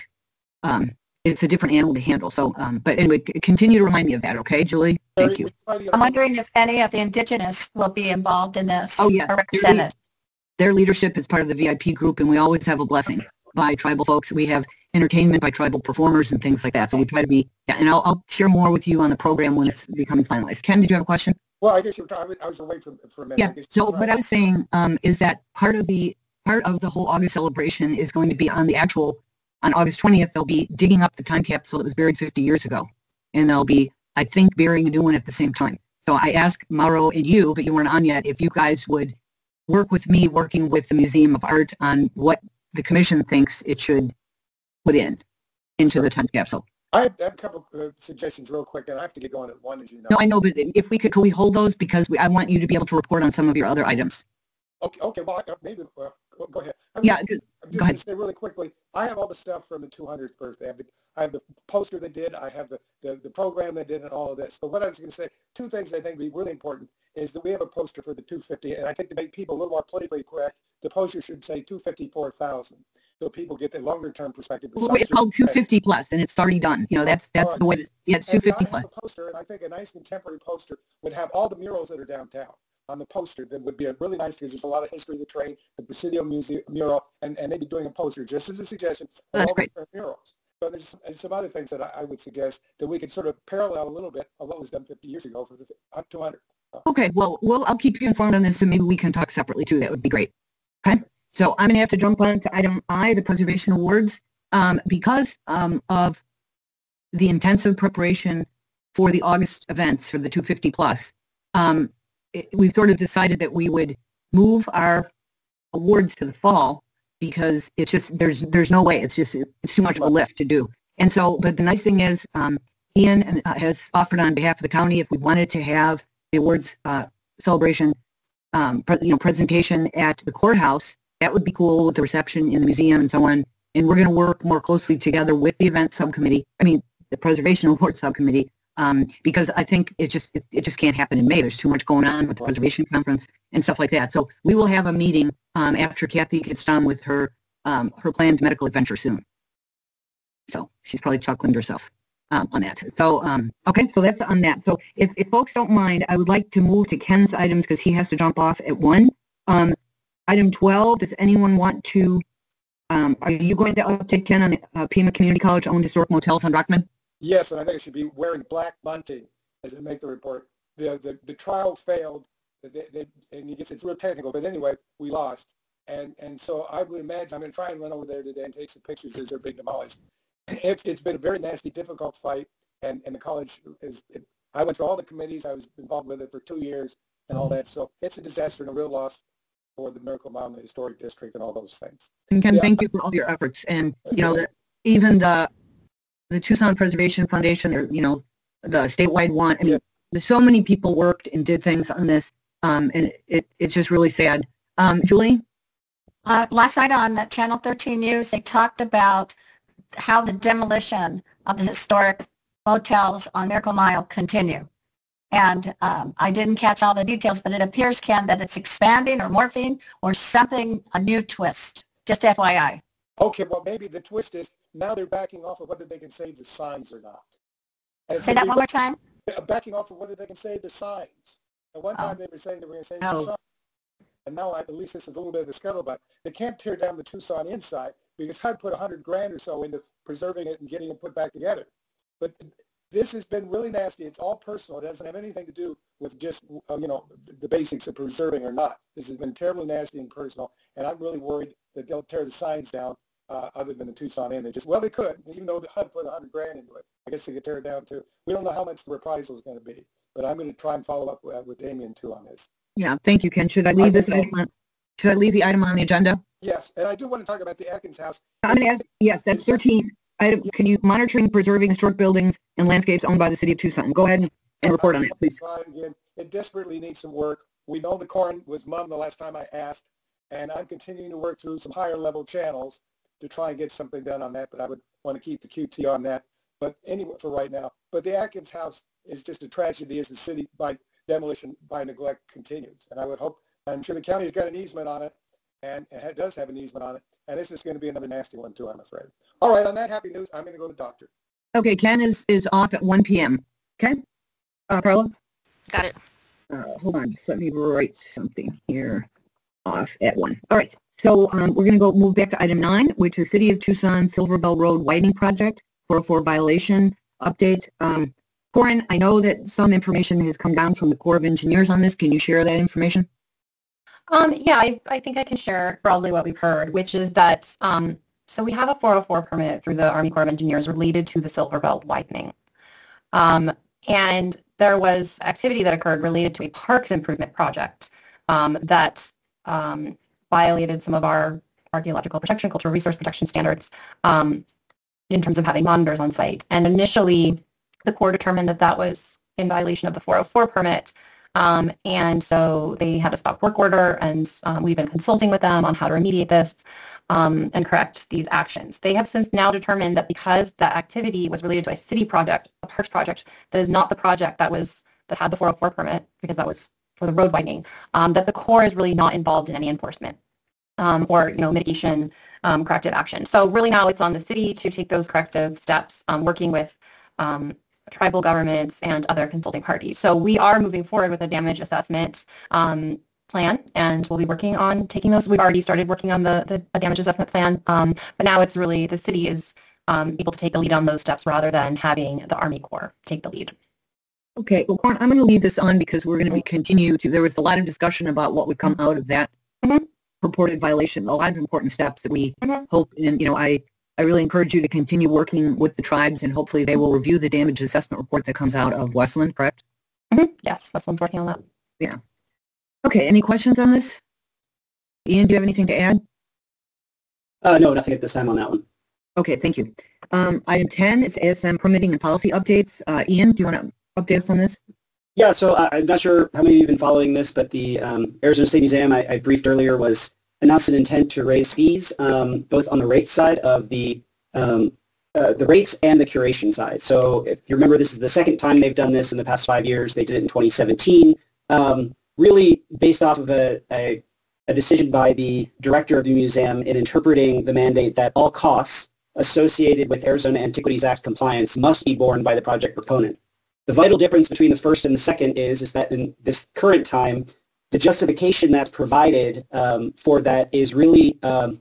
it's a different animal to handle. So, but anyway, continue to remind me of that, okay, Julie? Thank you. I'm wondering if any of the indigenous will be involved in this. Oh, yes. Or represented. Their leadership is part of the VIP group, and we always have a blessing by tribal folks. We have entertainment by tribal performers and things like that. So we try to be, yeah, and I'll share more with you on the program when it's becoming finalized. Ken, did you have a question? Well, I guess I was away for a minute. Yeah, so what I was saying is that part of the whole August celebration is going to be on August 20th, they'll be digging up the time capsule that was buried 50 years ago. And they'll be, I think, burying a new one at the same time. So I asked Mauro and you, but you weren't on yet, if you guys would work with me, working with the Museum of Art on what the commission thinks it should put into the time capsule. I have a couple of suggestions real quick, and I have to get going at 1, as you know. No, I know, but if we could we hold those? Because I want you to be able to report on some of your other items. Okay, well, maybe, go ahead. I'm just going to say really quickly, I have all the stuff from the 200th birthday. I have the poster they did, I have the program they did, and all of this. But what I was going to say, two things I think would be really important is that we have a poster for the 250, and I think to make people a little more politically correct, the poster should say 254,000, so people get the longer-term perspective. Well, it's called 250 plus, and it's already done. You know, that's the way. It's 250 plus. A poster, and I think a nice contemporary poster would have all the murals that are downtown on the poster. That would be really nice because there's a lot of history of the train, the Presidio mural, and maybe doing a poster just as a suggestion of all the different murals. So there's some other things that I would suggest that we could sort of parallel a little bit of what was done 50 years ago for the 200. Okay, well, I'll keep you informed on this, and maybe we can talk separately too. That would be great. Okay, so I'm going to have to jump on to item I, the Preservation Awards, because of the intensive preparation for the August events for the 250 plus. We've sort of decided that we would move our awards to the fall because it's just there's no way. It's too much of a lift to do. And so, but the nice thing is, Ian has offered on behalf of the county if we wanted to have the awards celebration, presentation at the courthouse. That would be cool with the reception in the museum and so on. And we're going to work more closely together with the event subcommittee. The Preservation Awards subcommittee. Because I think it just can't happen in May. There's too much going on with the preservation conference and stuff like that. So we will have a meeting after Kathy gets done with her planned medical adventure soon. So she's probably chuckling to herself on that. So okay, so that's on that. So if folks don't mind, I would like to move to Ken's items because he has to jump off at 1. Item 12, does anyone want to, are you going to update Ken on Pima Community College owned historic motels on Rockman? Yes, and I think I should be wearing black bunting as I make the report. The trial failed, and it's real technical, but anyway, we lost. And so I would imagine I'm going to try and run over there today and take some pictures as they're being demolished. It's been a very nasty, difficult fight, and the college I went through all the committees. I was involved with it for 2 years and all that. So it's a disaster and a real loss for the Miracle Mountain Historic District and all those things. And Ken, thank you for all your efforts. And, even the Tucson Preservation Foundation, or, the statewide one, I mean, there's so many people worked and did things on this, and it's just really sad. Julie? Last night on Channel 13 News, they talked about how the demolition of the historic motels on Miracle Mile continue. And I didn't catch all the details, but it appears, Ken, that it's expanding or morphing or something, a new twist. Just FYI. Okay, well, maybe the twist is now they're backing off of whether they can save the signs or not. Say that one more time? Backing off of whether they can save the signs. At one time they were saying they were going to save the signs. And now, at least this is a little bit of the scuttlebutt. They can't tear down the Tucson inside because I'd put $100,000 or so into preserving it and getting it put back together. But this has been really nasty. It's all personal. It doesn't have anything to do with just, the basics of preserving or not. This has been terribly nasty and personal, and I'm really worried that they'll tear the signs down other than the Tucson Inn. They could, even though HUD put $100,000 into it. I guess they could tear it down, too. We don't know how much the reprisal is going to be, but I'm going to try and follow up with Damien, too, on this. Yeah, thank you, Ken. Should I leave should I leave the item on the agenda? Yes, and I do want to talk about the Atkins House. I'm going to ask, yes, that's 13. Can you monitoring preserving historic buildings and landscapes owned by the city of Tucson? Go ahead and report on that, please. It desperately needs some work. We know the corn was mum the last time I asked, and I'm continuing to work through some higher level channels to try and get something done on that, but I would want to keep the QT on that. But anyway, for right now. But the Atkins House is just a tragedy as the city by demolition by neglect continues. And I would hope, I'm sure the county's got an easement on it, and it does have an easement on it, and this is going to be another nasty one too, I'm afraid. All right, on that happy news, I'm going to go to the doctor. Okay, Ken is off at 1 p.m. Okay? Carla? Got it. Hold on, just let me write something here. Off at 1. All right, so we're going to move back to item 9, which is City of Tucson Silver Bell Road Widening Project, 404 violation update. Corin, I know that some information has come down from the Corps of Engineers on this. Can you share that information? Yeah, I think I can share broadly what we've heard, which is that, so we have a 404 permit through the Army Corps of Engineers related to the Silver Belt widening. And there was activity that occurred related to a parks improvement project that violated some of our archaeological protection, cultural resource protection standards in terms of having monitors on site. And initially, the Corps determined that that was in violation of the 404 permit. And so they had a stop work order, and we've been consulting with them on how to remediate this and correct these actions. They have since now determined that because that activity was related to a city project, a parks project, that is not the project that had the 404 permit, because that was for the road widening, that the Corps is really not involved in any enforcement or mitigation corrective action. So really now it's on the city to take those corrective steps, working with tribal governments and other consulting parties. So we are moving forward with a damage assessment plan, and we'll be working on taking those. We've already started working on the damage assessment plan, but now it's really the city is able to take the lead on those steps rather than having the Army Corps take the lead. Okay, well, Corin, I'm going to leave this on because we're going to continue to. There was a lot of discussion about what would come out of that purported violation. A lot of important steps that we hope, and I really encourage you to continue working with the tribes, and hopefully they will review the damage assessment report that comes out of Westland, correct? Yes, Westland's working on that. Yeah. Okay, any questions on this? Ian, do you have anything to add? No, nothing at this time on that one. Okay, thank you. Item 10 is ASM permitting and policy updates. Ian, do you want to update us on this? Yeah, so I'm not sure how many of you have been following this, but the Arizona State Museum I briefed earlier was announced an intent to raise fees, both on the rate side of the rates and the curation side. So if you remember, this is the second time they've done this in the past 5 years. They did it in 2017, really based off of a decision by the director of the museum in interpreting the mandate that all costs associated with Arizona Antiquities Act compliance must be borne by the project proponent. The vital difference between the first and the second is that in this current time, the justification that's provided for that is really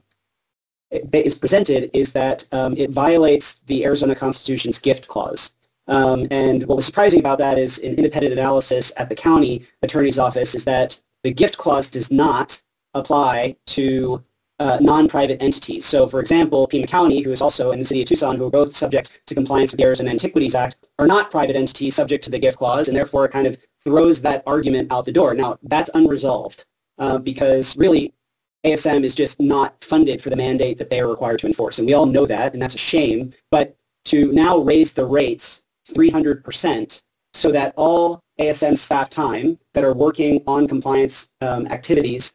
is presented is that it violates the Arizona Constitution's gift clause. And what was surprising about that is an independent analysis at the county attorney's office is that the gift clause does not apply to non-private entities. So, for example, Pima County, who is also in the city of Tucson, who are both subject to compliance with the Arizona Antiquities Act, are not private entities subject to the gift clause, and therefore it kind of throws that argument out the door. Now, that's unresolved because really ASM is just not funded for the mandate that they are required to enforce. And we all know that, and that's a shame. But to now raise the rates 300% so that all ASM staff time that are working on compliance activities,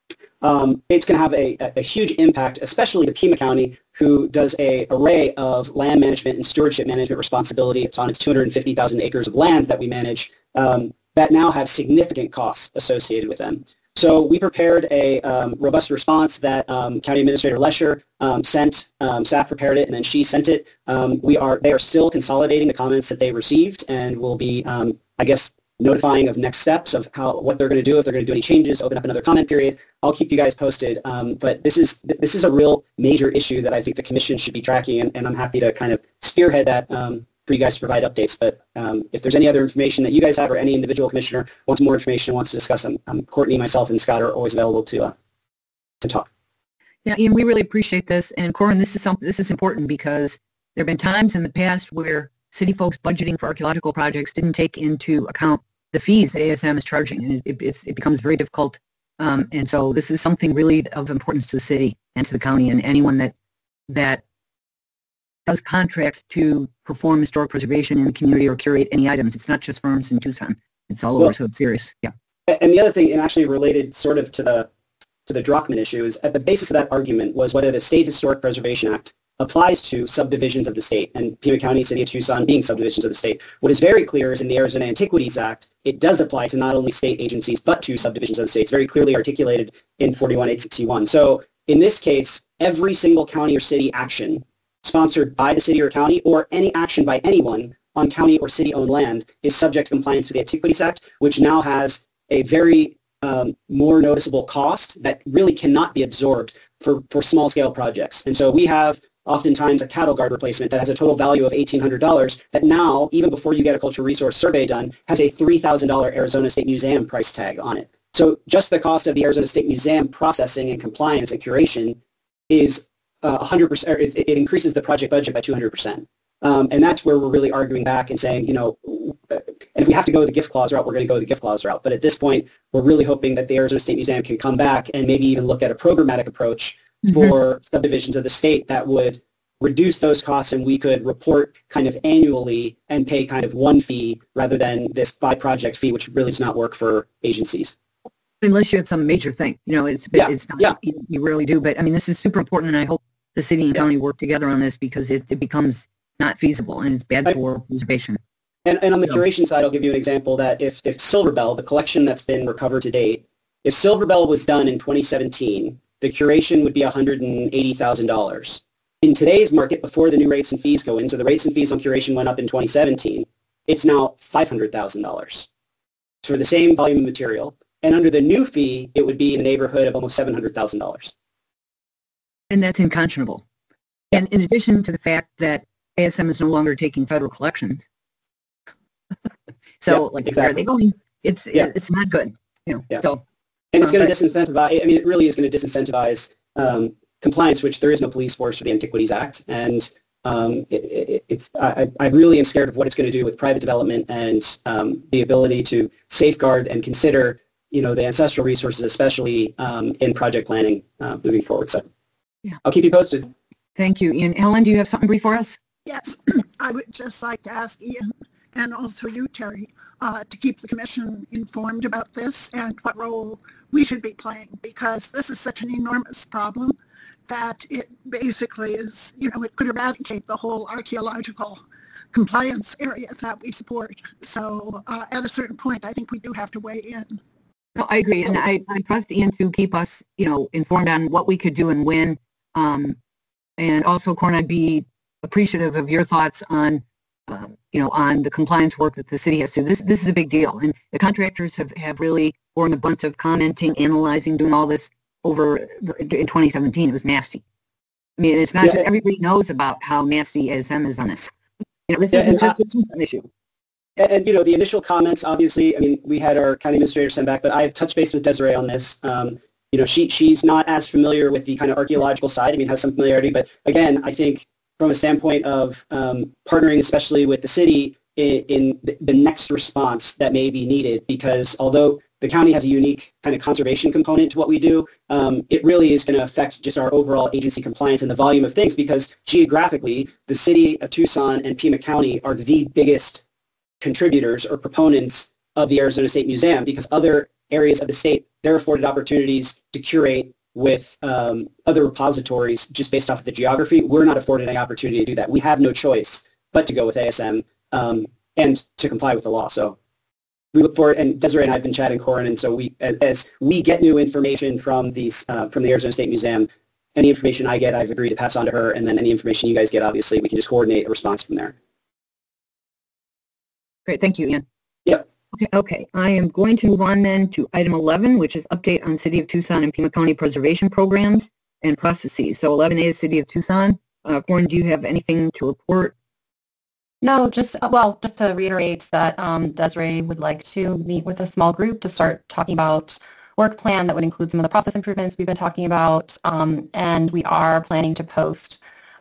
it's going to have a huge impact, especially to Pima County, who does an array of land management and stewardship management responsibility on its 250,000 acres of land that we manage that now have significant costs associated with them. So we prepared a robust response that County Administrator Lesher sent. Staff prepared it, and then she sent it. They are still consolidating the comments that they received, and will be, I guess, notifying of next steps of what they're going to do, if they're going to do any changes, open up another comment period. I'll keep you guys posted. But this is a real major issue that I think the commission should be tracking, and I'm happy to kind of spearhead that for you guys to provide updates. But if there's any other information that you guys have, or any individual commissioner wants more information, wants to discuss them, Courtney, myself, and Scott are always available to talk. Yeah, Ian, we really appreciate this. And Corin, this is important because there have been times in the past where city folks budgeting for archaeological projects didn't take into account the fees that ASM is charging, and it becomes very difficult. And so this is something really of importance to the city and to the county, and anyone that does contracts to perform historic preservation in the community or curate any items. It's not just firms in Tucson. It's all over, so it's serious. Yeah. And the other thing, and actually related sort of to the Drachman issue, is at the basis of that argument was whether the State Historic Preservation Act applies to subdivisions of the state, and Pima County, City of Tucson being subdivisions of the state. What is very clear is in the Arizona Antiquities Act, it does apply to not only state agencies, but to subdivisions of the state. It's very clearly articulated in 41861. So in this case, every single county or city action sponsored by the city or county, or any action by anyone on county or city-owned land, is subject to compliance with the Antiquities Act, which now has a very more noticeable cost that really cannot be absorbed for small-scale projects. And so we have oftentimes a cattle guard replacement that has a total value of $1,800 that now, even before you get a cultural resource survey done, has a $3,000 Arizona State Museum price tag on it. So just the cost of the Arizona State Museum processing and compliance and curation is 100%, it increases the project budget by 200%. And that's where we're really arguing back and saying, and if we have to go the gift clause route, we're going to go the gift clause route. But at this point, we're really hoping that the Arizona State Museum can come back and maybe even look at a programmatic approach for subdivisions of the state that would reduce those costs, and we could report kind of annually and pay kind of one fee rather than this by project fee, which really does not work for agencies. Unless you have some major thing, it's not, you really do. But I mean, this is super important, and I hope the city and county work together on this, because it becomes not feasible and it's bad for preservation. And on the curation side, I'll give you an example that if Silver Bell, the collection that's been recovered to date, if Silver Bell was done in 2017, the curation would be $180,000. In today's market, before the new rates and fees go in, so the rates and fees on curation went up in 2017, it's now $500,000 for the same volume of material. And under the new fee, it would be in the neighborhood of almost $700,000. And that's unconscionable. And in addition to the fact that ASM is no longer taking federal collections. So, where are they going? It's not good. So, and it's going to disincentivize, it really is going to disincentivize compliance, which there is no police force for the Antiquities Act. And I really am scared of what it's going to do with private development and the ability to safeguard and consider, the ancestral resources, especially in project planning moving forward. So I'll keep you posted. Thank you, Ian. Helen, do you have something brief for us? Yes, I would just like to ask Ian and also you, Terry, to keep the commission informed about this and what role we should be playing, because this is such an enormous problem that it basically is, it could eradicate the whole archaeological compliance area that we support. So at a certain point, I think we do have to weigh in. No, I agree, and I trust Ian to keep us, informed on what we could do and when. And also, Corin, I'd be appreciative of your thoughts on on the compliance work that the city has to do. This is a big deal. And the contractors have really borne the brunt of commenting, analyzing, doing all this over in 2017. It was nasty. I mean, it's not just everybody knows about how nasty ASM is on this. This isn't just an issue. And, the initial comments, obviously, I mean, we had our county administrator send back, but I've touched base with Desiree on this. She's not as familiar with the kind of archaeological side. I mean, has some familiarity, but again, I think from a standpoint of partnering, especially with the city, in the next response that may be needed, because although the county has a unique kind of conservation component to what we do, it really is going to affect just our overall agency compliance and the volume of things, because geographically, the city of Tucson and Pima County are the biggest contributors or proponents of the Arizona State Museum, because other areas of the state, they're afforded opportunities to curate with other repositories just based off of the geography. We're not afforded any opportunity to do that. We have no choice but to go with ASM and to comply with the law. So we look forward, and Desiree and I have been chatting, Corin, and so as we get new information from the Arizona State Museum, any information I get, I've agreed to pass on to her, and then any information you guys get, obviously, we can just coordinate a response from there. Great, thank you, Ian. Yep. Okay, I am going to move on then to item 11, which is update on City of Tucson and Pima County preservation programs and processes. So 11A is City of Tucson. Corin, do you have anything to report? No, just to reiterate that Desiree would like to meet with a small group to start talking about work plan that would include some of the process improvements we've been talking about, and we are planning to post,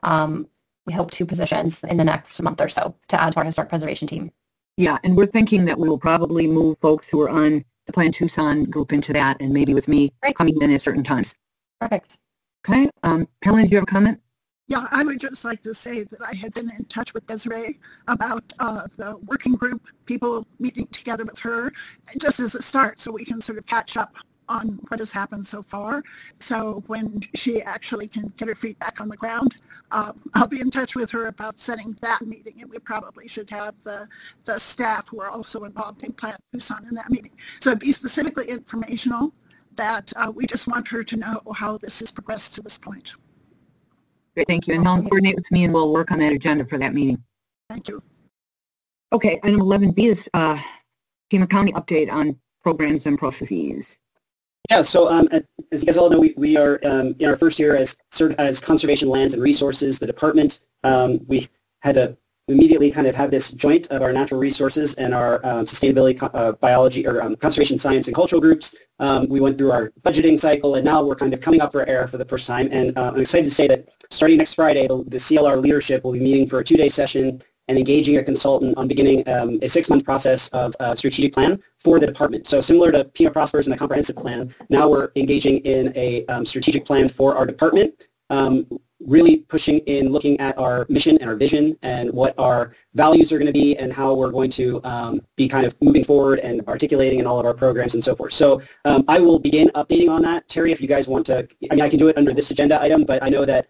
we hope, 2 positions in the next month or so to add to our historic preservation team. Yeah, and we're thinking that we will probably move folks who are on the Plan Tucson group into that, and maybe with me coming in at certain times. Perfect. Okay. Caroline, do you have a comment? Yeah, I would just like to say that I had been in touch with Desiree about the working group, people meeting together with her, just as a start, so we can sort of catch up on what has happened so far. So when she actually can get her feet back on the ground, I'll be in touch with her about setting that meeting, and we probably should have the staff who are also involved in Plan Tucson in that meeting. So it'd be specifically informational, that we just want her to know how this has progressed to this point. Great, thank you. And I'll coordinate with me, and we'll work on that agenda for that meeting. Thank you. Okay, item 11B is Pima County update on programs and processes. Yeah, so as you guys all know, we are in our first year as Conservation Lands and Resources, the department. We had to immediately kind of have this joint of our natural resources and our sustainability, biology, or conservation science and cultural groups. We went through our budgeting cycle, and now we're kind of coming up for air for the first time. And I'm excited to say that starting next Friday, the CLR leadership will be meeting for a 2-day session and engaging a consultant on beginning a 6-month process of a strategic plan for the department. So similar to Pima Prospers and the comprehensive plan, now we're engaging in a strategic plan for our department, really pushing in looking at our mission and our vision and what our values are going to be and how we're going to be kind of moving forward and articulating in all of our programs and so forth. So I will begin updating on that. Terry, if you guys want to, I mean, I can do it under this agenda item, but I know that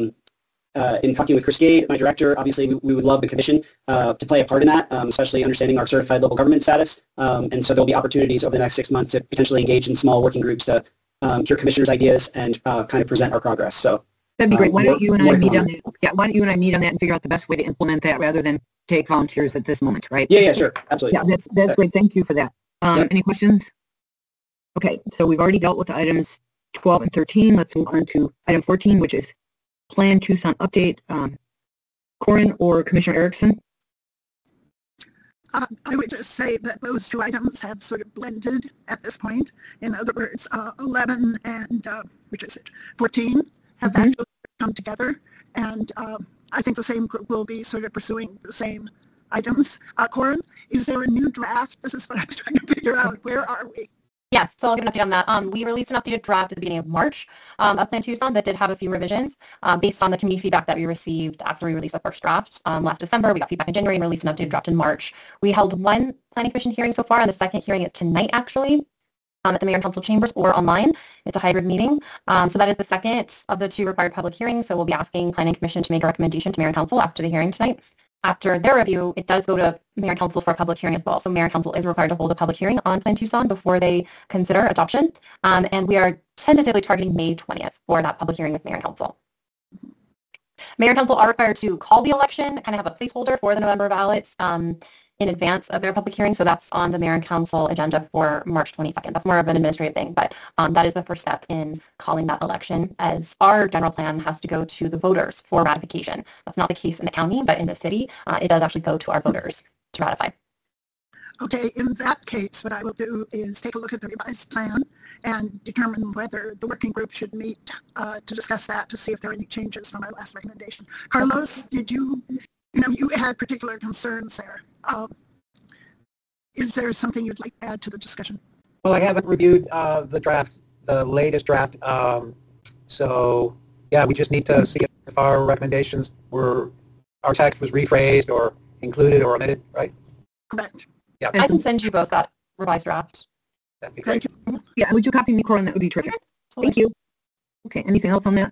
in talking with Chris Gade, my director, obviously we would love the commission to play a part in that, especially understanding our certified local government status. And so there'll be opportunities over the next 6 months to potentially engage in small working groups to hear commissioners' ideas and kind of present our progress. So that'd be great. Why don't you and I meet on that? Yeah, why don't you and I meet on that and figure out the best way to implement that rather than take volunteers at this moment, right? Yeah, sure, absolutely. Yeah, that's great. Thank you for that. Yep. Any questions? Okay, so we've already dealt with items 12 and 13. Let's move on to item 14, which is Plan Tucson update. Corin or Commissioner Erickson? I would just say that those 2 items have sort of blended at this point. In other words, 11 and, 14 have actually come together. And I think the same group will be sort of pursuing the same items. Corin, is there a new draft? This is what I've been trying to figure out. Where are we? Yeah, so I'll give an update on that. We released an updated draft at the beginning of March of Plan Tucson that did have a few revisions based on the community feedback that we received after we released the first draft last December. We got feedback in January and released an updated draft in March. We held 1 planning commission hearing so far, and the second hearing is tonight, actually, at the Mayor and Council chambers or online. It's a hybrid meeting. So that is the second of the 2 required public hearings. So we'll be asking Planning Commission to make a recommendation to Mayor and Council after the hearing tonight. After their review, it does go to Mayor and Council for a public hearing as well. So Mayor and Council is required to hold a public hearing on Plan Tucson before they consider adoption. And we are tentatively targeting May 20th for that public hearing with Mayor and Council. Mayor and council are required to call the election, kind of have a placeholder for the November ballots in advance of their public hearing. So that's on the mayor and council agenda for March 22nd. That's more of an administrative thing, but that is the first step in calling that election, as our general plan has to go to the voters for ratification. That's not the case in the county, but in the city, it does actually go to our voters to ratify. Okay, in that case, what I will do is take a look at the revised plan and determine whether the working group should meet to discuss that, to see if there are any changes from our last recommendation. Carlos, did you had particular concerns there. Is there something you'd like to add to the discussion? Well, I haven't reviewed the latest draft. So, yeah, we just need to see if our recommendations our text was rephrased or included or omitted, right? Correct. Yeah. I can send you both that revised draft. That'd be great. Thank you. Yeah, would you copy me, Corin? That would be terrific. Thank you. Okay, anything else on that?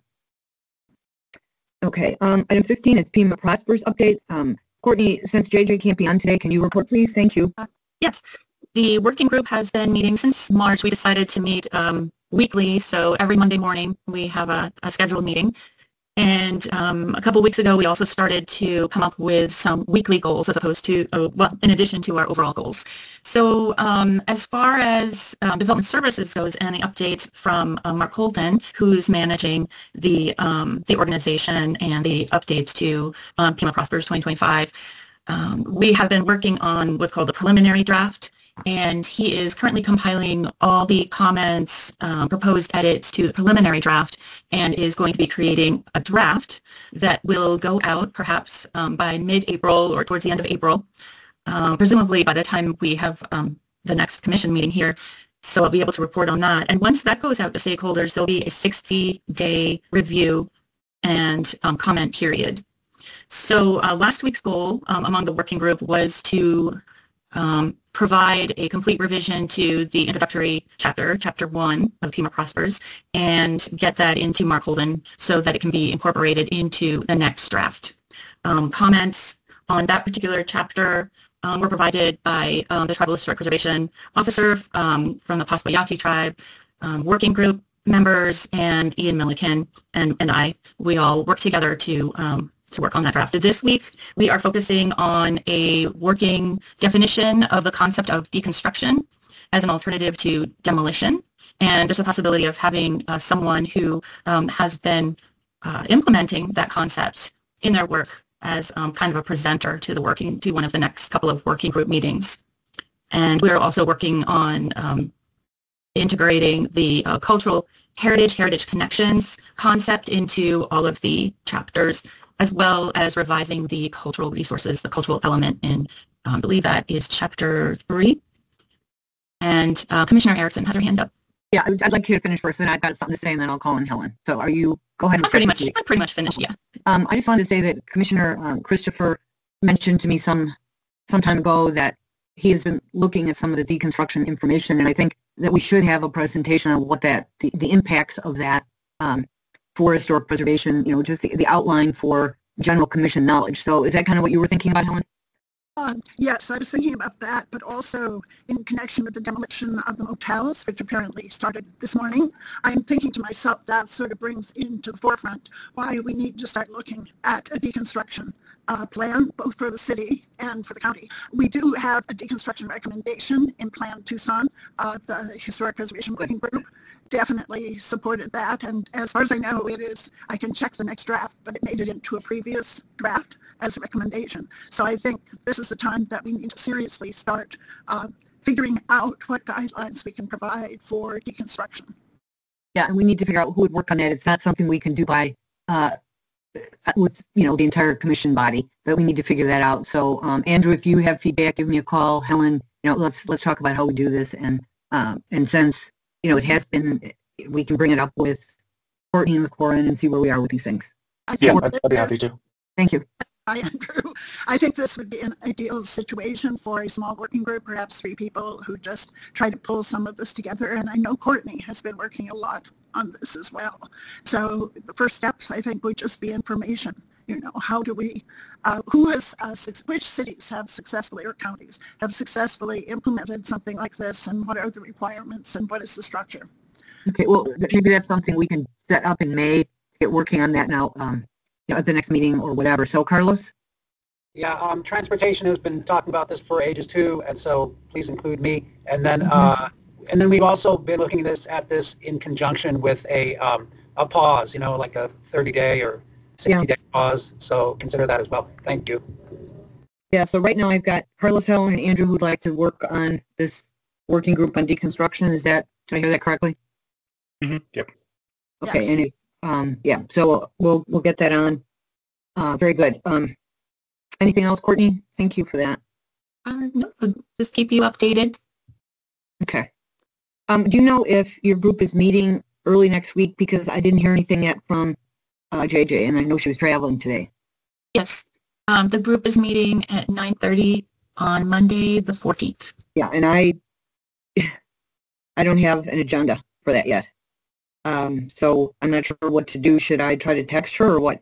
Okay, item 15 is Pima Prospers update. Courtney, since JJ can't be on today, can you report, please? Thank you. Yes, the working group has been meeting since March. We decided to meet weekly, so every Monday morning we have a scheduled meeting. And a couple weeks ago, we also started to come up with some weekly goals as opposed to, in addition to our overall goals. So as far as development services goes, and the updates from Mark Holden, who's managing the organization and the updates to Pima Prospers 2025, we have been working on what's called a preliminary draft. And he is currently compiling all the comments, proposed edits to the preliminary draft, and is going to be creating a draft that will go out perhaps by mid-April or towards the end of April, presumably by the time we have the next commission meeting here. So I'll be able to report on that. And once that goes out to stakeholders, there'll be a 60-day review and comment period. So last week's goal among the working group was to provide a complete revision to the introductory chapter 1 of Pima Prospers, and get that into Mark Holden so that it can be incorporated into the next draft. Comments on that particular chapter were provided by the Tribal Historic Preservation Officer from the Pascua Yaqui tribe, working group members, and Ian Milliken and I. We all worked together to work on that draft. This week, we are focusing on a working definition of the concept of deconstruction as an alternative to demolition. And there's a possibility of having someone who has been implementing that concept in their work as kind of a presenter to one of the next couple of working group meetings. And we're also working on integrating the cultural heritage connections concept into all of the chapters, as well as revising the cultural resources, the cultural element in, I believe that is chapter 3. And Commissioner Erickson has her hand up. Yeah, I'd like you to finish first, then I've got something to say, and then I'll call in Helen. So go ahead and I'm pretty much finished, yeah. I just wanted to say that Commissioner Christopher mentioned to me some time ago that he has been looking at some of the deconstruction information, and I think that we should have a presentation on what the impacts of that for historic preservation, just the outline for general commission knowledge. So is that kind of what you were thinking about, Helen? Yes, I was thinking about that, but also in connection with the demolition of the motels, which apparently started this morning. I'm thinking to myself that sort of brings into the forefront why we need to start looking at a deconstruction plan, both for the city and for the county. We do have a deconstruction recommendation in Plan Tucson. The Historic Preservation Working Group definitely supported that, and as far as I know, I can check the next draft, but it made it into a previous draft as a recommendation. So I think this is the time that we need to seriously start figuring out what guidelines we can provide for deconstruction. Yeah, and we need to figure out who would work on that. It's not something we can do by with the entire commission body, but we need to figure that out. So Andrew, if you have feedback, give me a call. Helen, let's talk about how we do this, and since it has been, we can bring it up with Courtney and with Corin and see where we are with these things. Yeah, I'd be happy to. Thank you. Hi, Andrew. I think this would be an ideal situation for a small working group, perhaps 3 people who just try to pull some of this together. And I know Courtney has been working a lot on this as well. So the first steps, I think, would just be information. How do we, which cities have successfully, or counties, have successfully implemented something like this, and what are the requirements, and what is the structure? Okay, well, maybe that's something we can set up in May, get working on that now. at the next meeting or whatever. So Carlos? Yeah, transportation has been talking about this for ages too, and so please include me. And then we've also been looking at this in conjunction with a pause, like a 30-day or 60-day pause. So consider that as well. Thank you. Yeah, so right now I've got Carlos, Helen, and Andrew who'd like to work on this working group on deconstruction. Did I hear that correctly? Mm-hmm. Yep. Okay, yes. And so we'll get that on. Very good. Anything else, Courtney? Thank you for that. No, just keep you updated. Okay. Do you know if your group is meeting early next week? Because I didn't hear anything yet from JJ, and I know she was traveling today. Yes. The group is meeting at 9:30 on Monday, the 14th. Yeah, and I don't have an agenda for that yet. So I'm not sure what to do. Should I try to text her or what?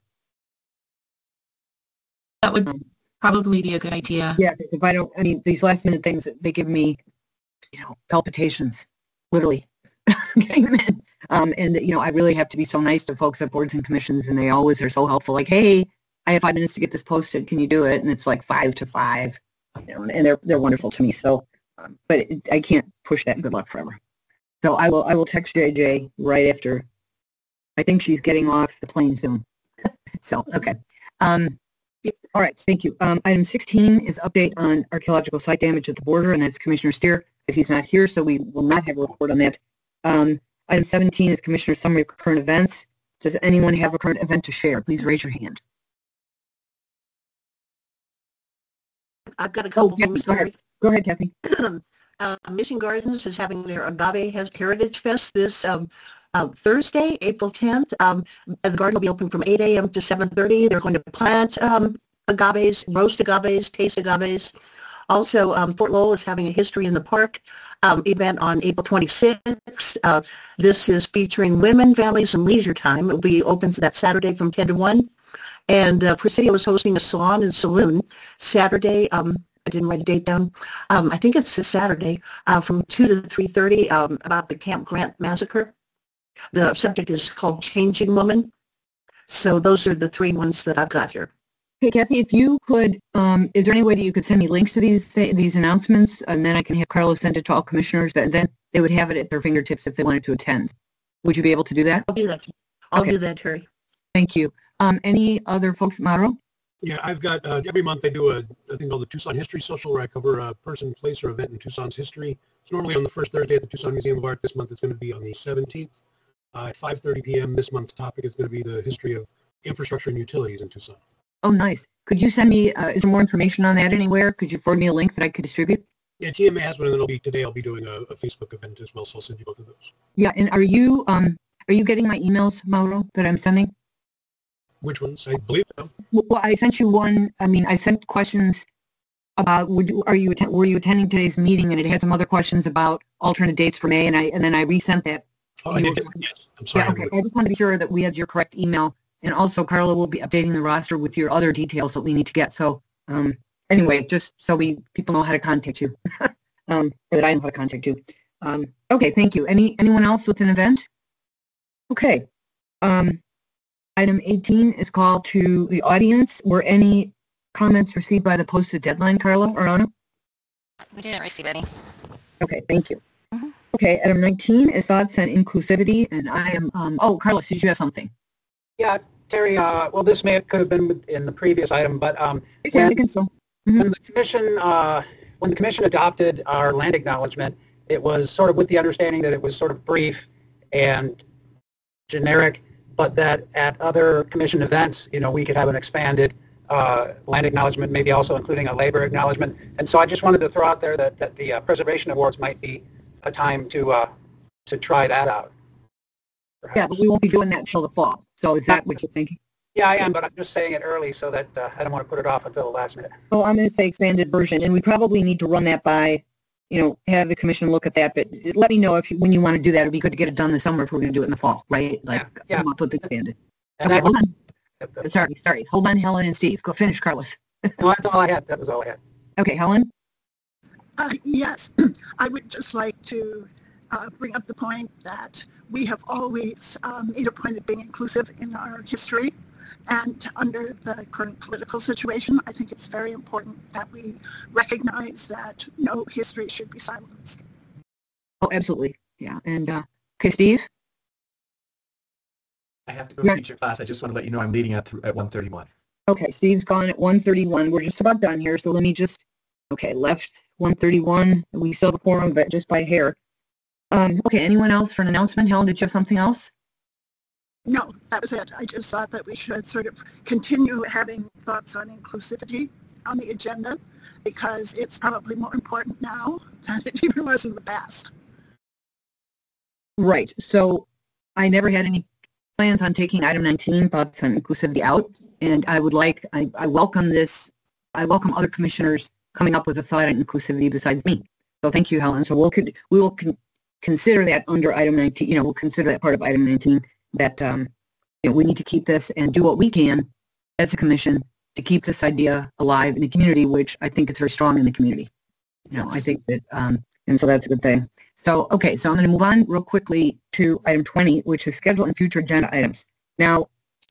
That would probably be a good idea. Yeah, because if I don't, these last minute things, they give me, palpitations, literally, getting them in. And I really have to be so nice to folks at boards and commissions, and they always are so helpful. Like, hey, I have 5 minutes to get this posted. Can you do it? And it's like 5 to 5, and they're wonderful to me. So, but I can't push that good luck forever. So I will text JJ right after. I think she's getting off the plane soon. So, okay. All right, thank you. Item 16 is update on archaeological site damage at the border, and that's Commissioner Steer, but he's not here, so we will not have a report on that. Item 17 is Commissioner Summary of Current Events. Does anyone have a current event to share? Please raise your hand. I've got a couple things. Go ahead, Kathy. Mission Gardens is having their Agave Heritage Fest this Thursday, April 10th. The garden will be open from 8 a.m. to 7:30. They're going to plant agaves, roast agaves, taste agaves. Also, Fort Lowell is having a History in the Park event on April 26th. This is featuring women, families, and leisure time. It will be open that Saturday from 10 to 1. And Presidio is hosting a salon and saloon Saturday. I didn't write a date down. I think it's this Saturday from 2 to 3:30 about the Camp Grant massacre. The subject is called Changing Woman. So those are the 3 ones that I've got here. Hey, Kathy, if you could, is there any way that you could send me links to these announcements, and then I can have Carlos send it to all commissioners, and then they would have it at their fingertips if they wanted to attend? Would you be able to do that? I'll do that. I'll do that, Terry. Thank you. Any other folks, Mauro? Yeah, I've got, every month I do a thing called the Tucson History Social, where I cover a person, place, or event in Tucson's history. It's normally on the first Thursday at the Tucson Museum of Art. This month it's going to be on the 17th. At 5:30 p.m. This month's topic is going to be the history of infrastructure and utilities in Tucson. Oh, nice. Could you send me, is there more information on that anywhere? Could you forward me a link that I could distribute? Yeah, TMA has one, and then today I'll be doing a Facebook event as well, so I'll send you both of those. Yeah, and are you getting my emails, Mauro, that I'm sending? Which ones? I believe so. Well, I sent you one. I sent questions about were you attending today's meeting, and it had some other questions about alternate dates for May, and then I resent that. Oh, I did. Yes. I'm sorry. Yeah, okay. I just want to be sure that we had your correct email, and also Carla will be updating the roster with your other details that we need to get. So anyway, just so people know how to contact you, or that I know how to contact you. Okay, thank you. Anyone else with an event? Okay. Item 18 is called to the audience. Were any comments received by the posted deadline, Carla or Anna? We didn't receive any. Okay, thank you. Okay, item 19 is thoughts on inclusivity, and I am, Carlos, did you have something? Yeah, Terry, well, this could have been in the previous item, but when the commission adopted our land acknowledgement, it was sort of with the understanding that it was sort of brief and generic, but that at other commission events, we could have an expanded land acknowledgement, maybe also including a labor acknowledgement. And so I just wanted to throw out there that the preservation awards might be a time to try that out. Perhaps. Yeah, but we won't be doing that until the fall. So is that what you're thinking? Yeah, I am, but I'm just saying it early so that I don't want to put it off until the last minute. Well, I'm going to say expanded version, and we probably need to run that by, have the commission look at that. But let me know when you want to do that. It'd be good to get it done this summer if we're going to do it in the fall, right? Come up with expanded. And okay, hold on. Sorry. Hold on, Helen and Steve. Go finish, Carlos. No, that's all I had. That was all I had. Okay, Helen? Yes, I would just like to bring up the point that we have always made a point of being inclusive in our history. And under the current political situation, I think it's very important that we recognize that no history should be silenced. Oh, absolutely. Yeah. And, okay, Steve? I have to go teach a class. I just want to let you know I'm leading at 1:31. Okay, Steve's gone at 1:31. We're just about done here, so let me just, okay, left 1:31. We still have a quorum, but just by a hair. Okay, anyone else for an announcement? Helen, did you have something else? No, that was it. I just thought that we should sort of continue having thoughts on inclusivity on the agenda because it's probably more important now than it even was in the past. Right. So I never had any plans on taking item 19, thoughts on inclusivity, out. And I would like, I welcome this, I welcome other commissioners coming up with a thought on inclusivity besides me. So thank you, Helen. So we will consider that under item 19, we'll consider that part of item 19, that we need to keep this and do what we can as a commission to keep this idea alive in the community, which I think is very strong in the community. I think that, and so that's a good thing. So, okay, so I'm going to move on real quickly to item 20, which is schedule and future agenda items. Now,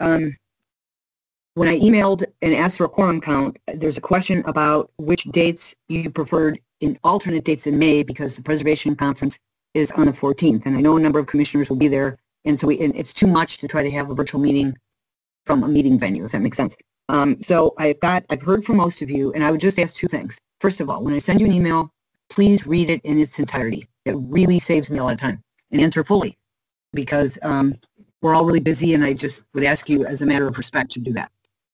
when I emailed and asked for a quorum count, there's a question about which dates you preferred in alternate dates in May because the Preservation Conference is on the 14th, and I know a number of commissioners will be there, and so it's too much to try to have a virtual meeting from a meeting venue, if that makes sense. So I've heard from most of you, and I would just ask two things. First of all, when I send you an email, please read it in its entirety. It really saves me a lot of time, and answer fully, because we're all really busy, and I just would ask you as a matter of respect to do that.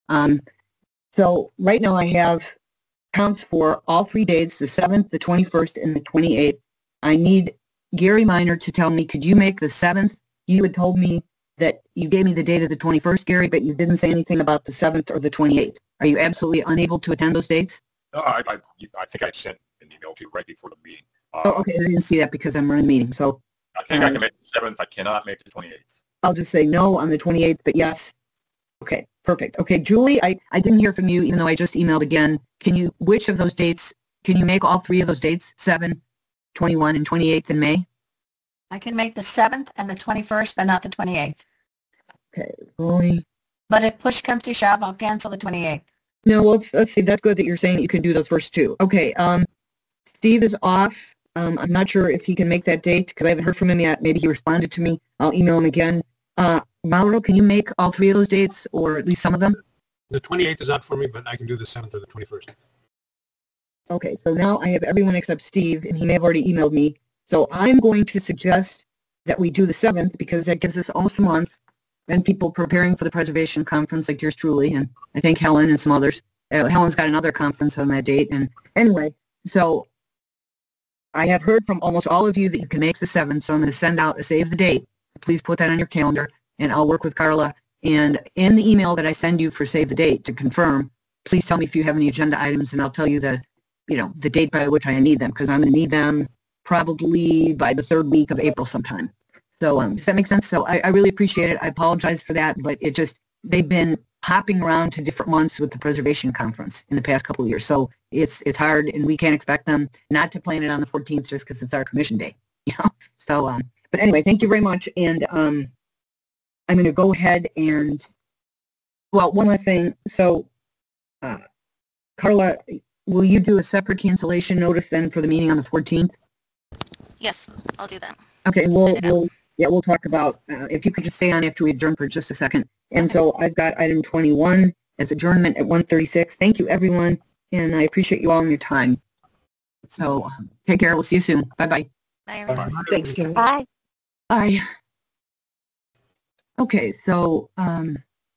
So right now I have counts for all 3 dates, the 7th, the 21st, and the 28th. I need Gary Minor to tell me, could you make the 7th? You had told me that you gave me the date of the 21st, Gary, but you didn't say anything about the 7th or the 28th. Are you absolutely unable to attend those dates? No, I think I sent an email to you right before the meeting. Okay, I didn't see that because I'm running a meeting. So I think I can make the 7th. I cannot make the 28th. I'll just say no on the 28th, but yes. Okay, perfect. Okay, Julie, I didn't hear from you, even though I just emailed again. Which of those dates, can you make all 3 of those dates, 7, 21, and 28th in May? I can make the 7th and the 21st, but not the 28th. Okay, Roy. But if push comes to shove, I'll cancel the 28th. No, well, let's see. That's good that you're saying you can do those first 2. Okay, Steve is off. I'm not sure if he can make that date because I haven't heard from him yet. Maybe he responded to me. I'll email him again. Mauro, can you make all 3 of those dates, or at least some of them? The 28th is out for me, but I can do the 7th or the 21st. Okay, so now I have everyone except Steve, and he may have already emailed me. So I'm going to suggest that we do the 7th because that gives us almost a month. And people preparing for the Preservation Conference like yours truly, and I think Helen and some others. Helen's got another conference on that date. And anyway, so I have heard from almost all of you that you can make the 7th, so I'm going to send out a save the date. Please put that on your calendar, and I'll work with Carla. And in the email that I send you for save the date to confirm, please tell me if you have any agenda items, and I'll tell you the date by which I need them, because I'm going to need them probably by the 3rd week of April sometime. So does that make sense? So I really appreciate it. I apologize for that, but they've been hopping around to different months with the Preservation Conference in the past couple of years. So it's hard, and we can't expect them not to plan it on the 14th just because it's our commission day. So, but anyway, thank you very much. And I'm going to go ahead and, well, one last thing. So, Carla, will you do a separate cancellation notice then for the meeting on the 14th? Yes, I'll do that. Okay, we'll talk about, if you could just stay on after we adjourn for just a second. And so I've got item 21 as adjournment at 1:36. Thank you, everyone, and I appreciate you all and your time. So take care. We'll see you soon. Bye-bye. Bye, everyone. Thanks, Karen. Bye. Bye. Okay, so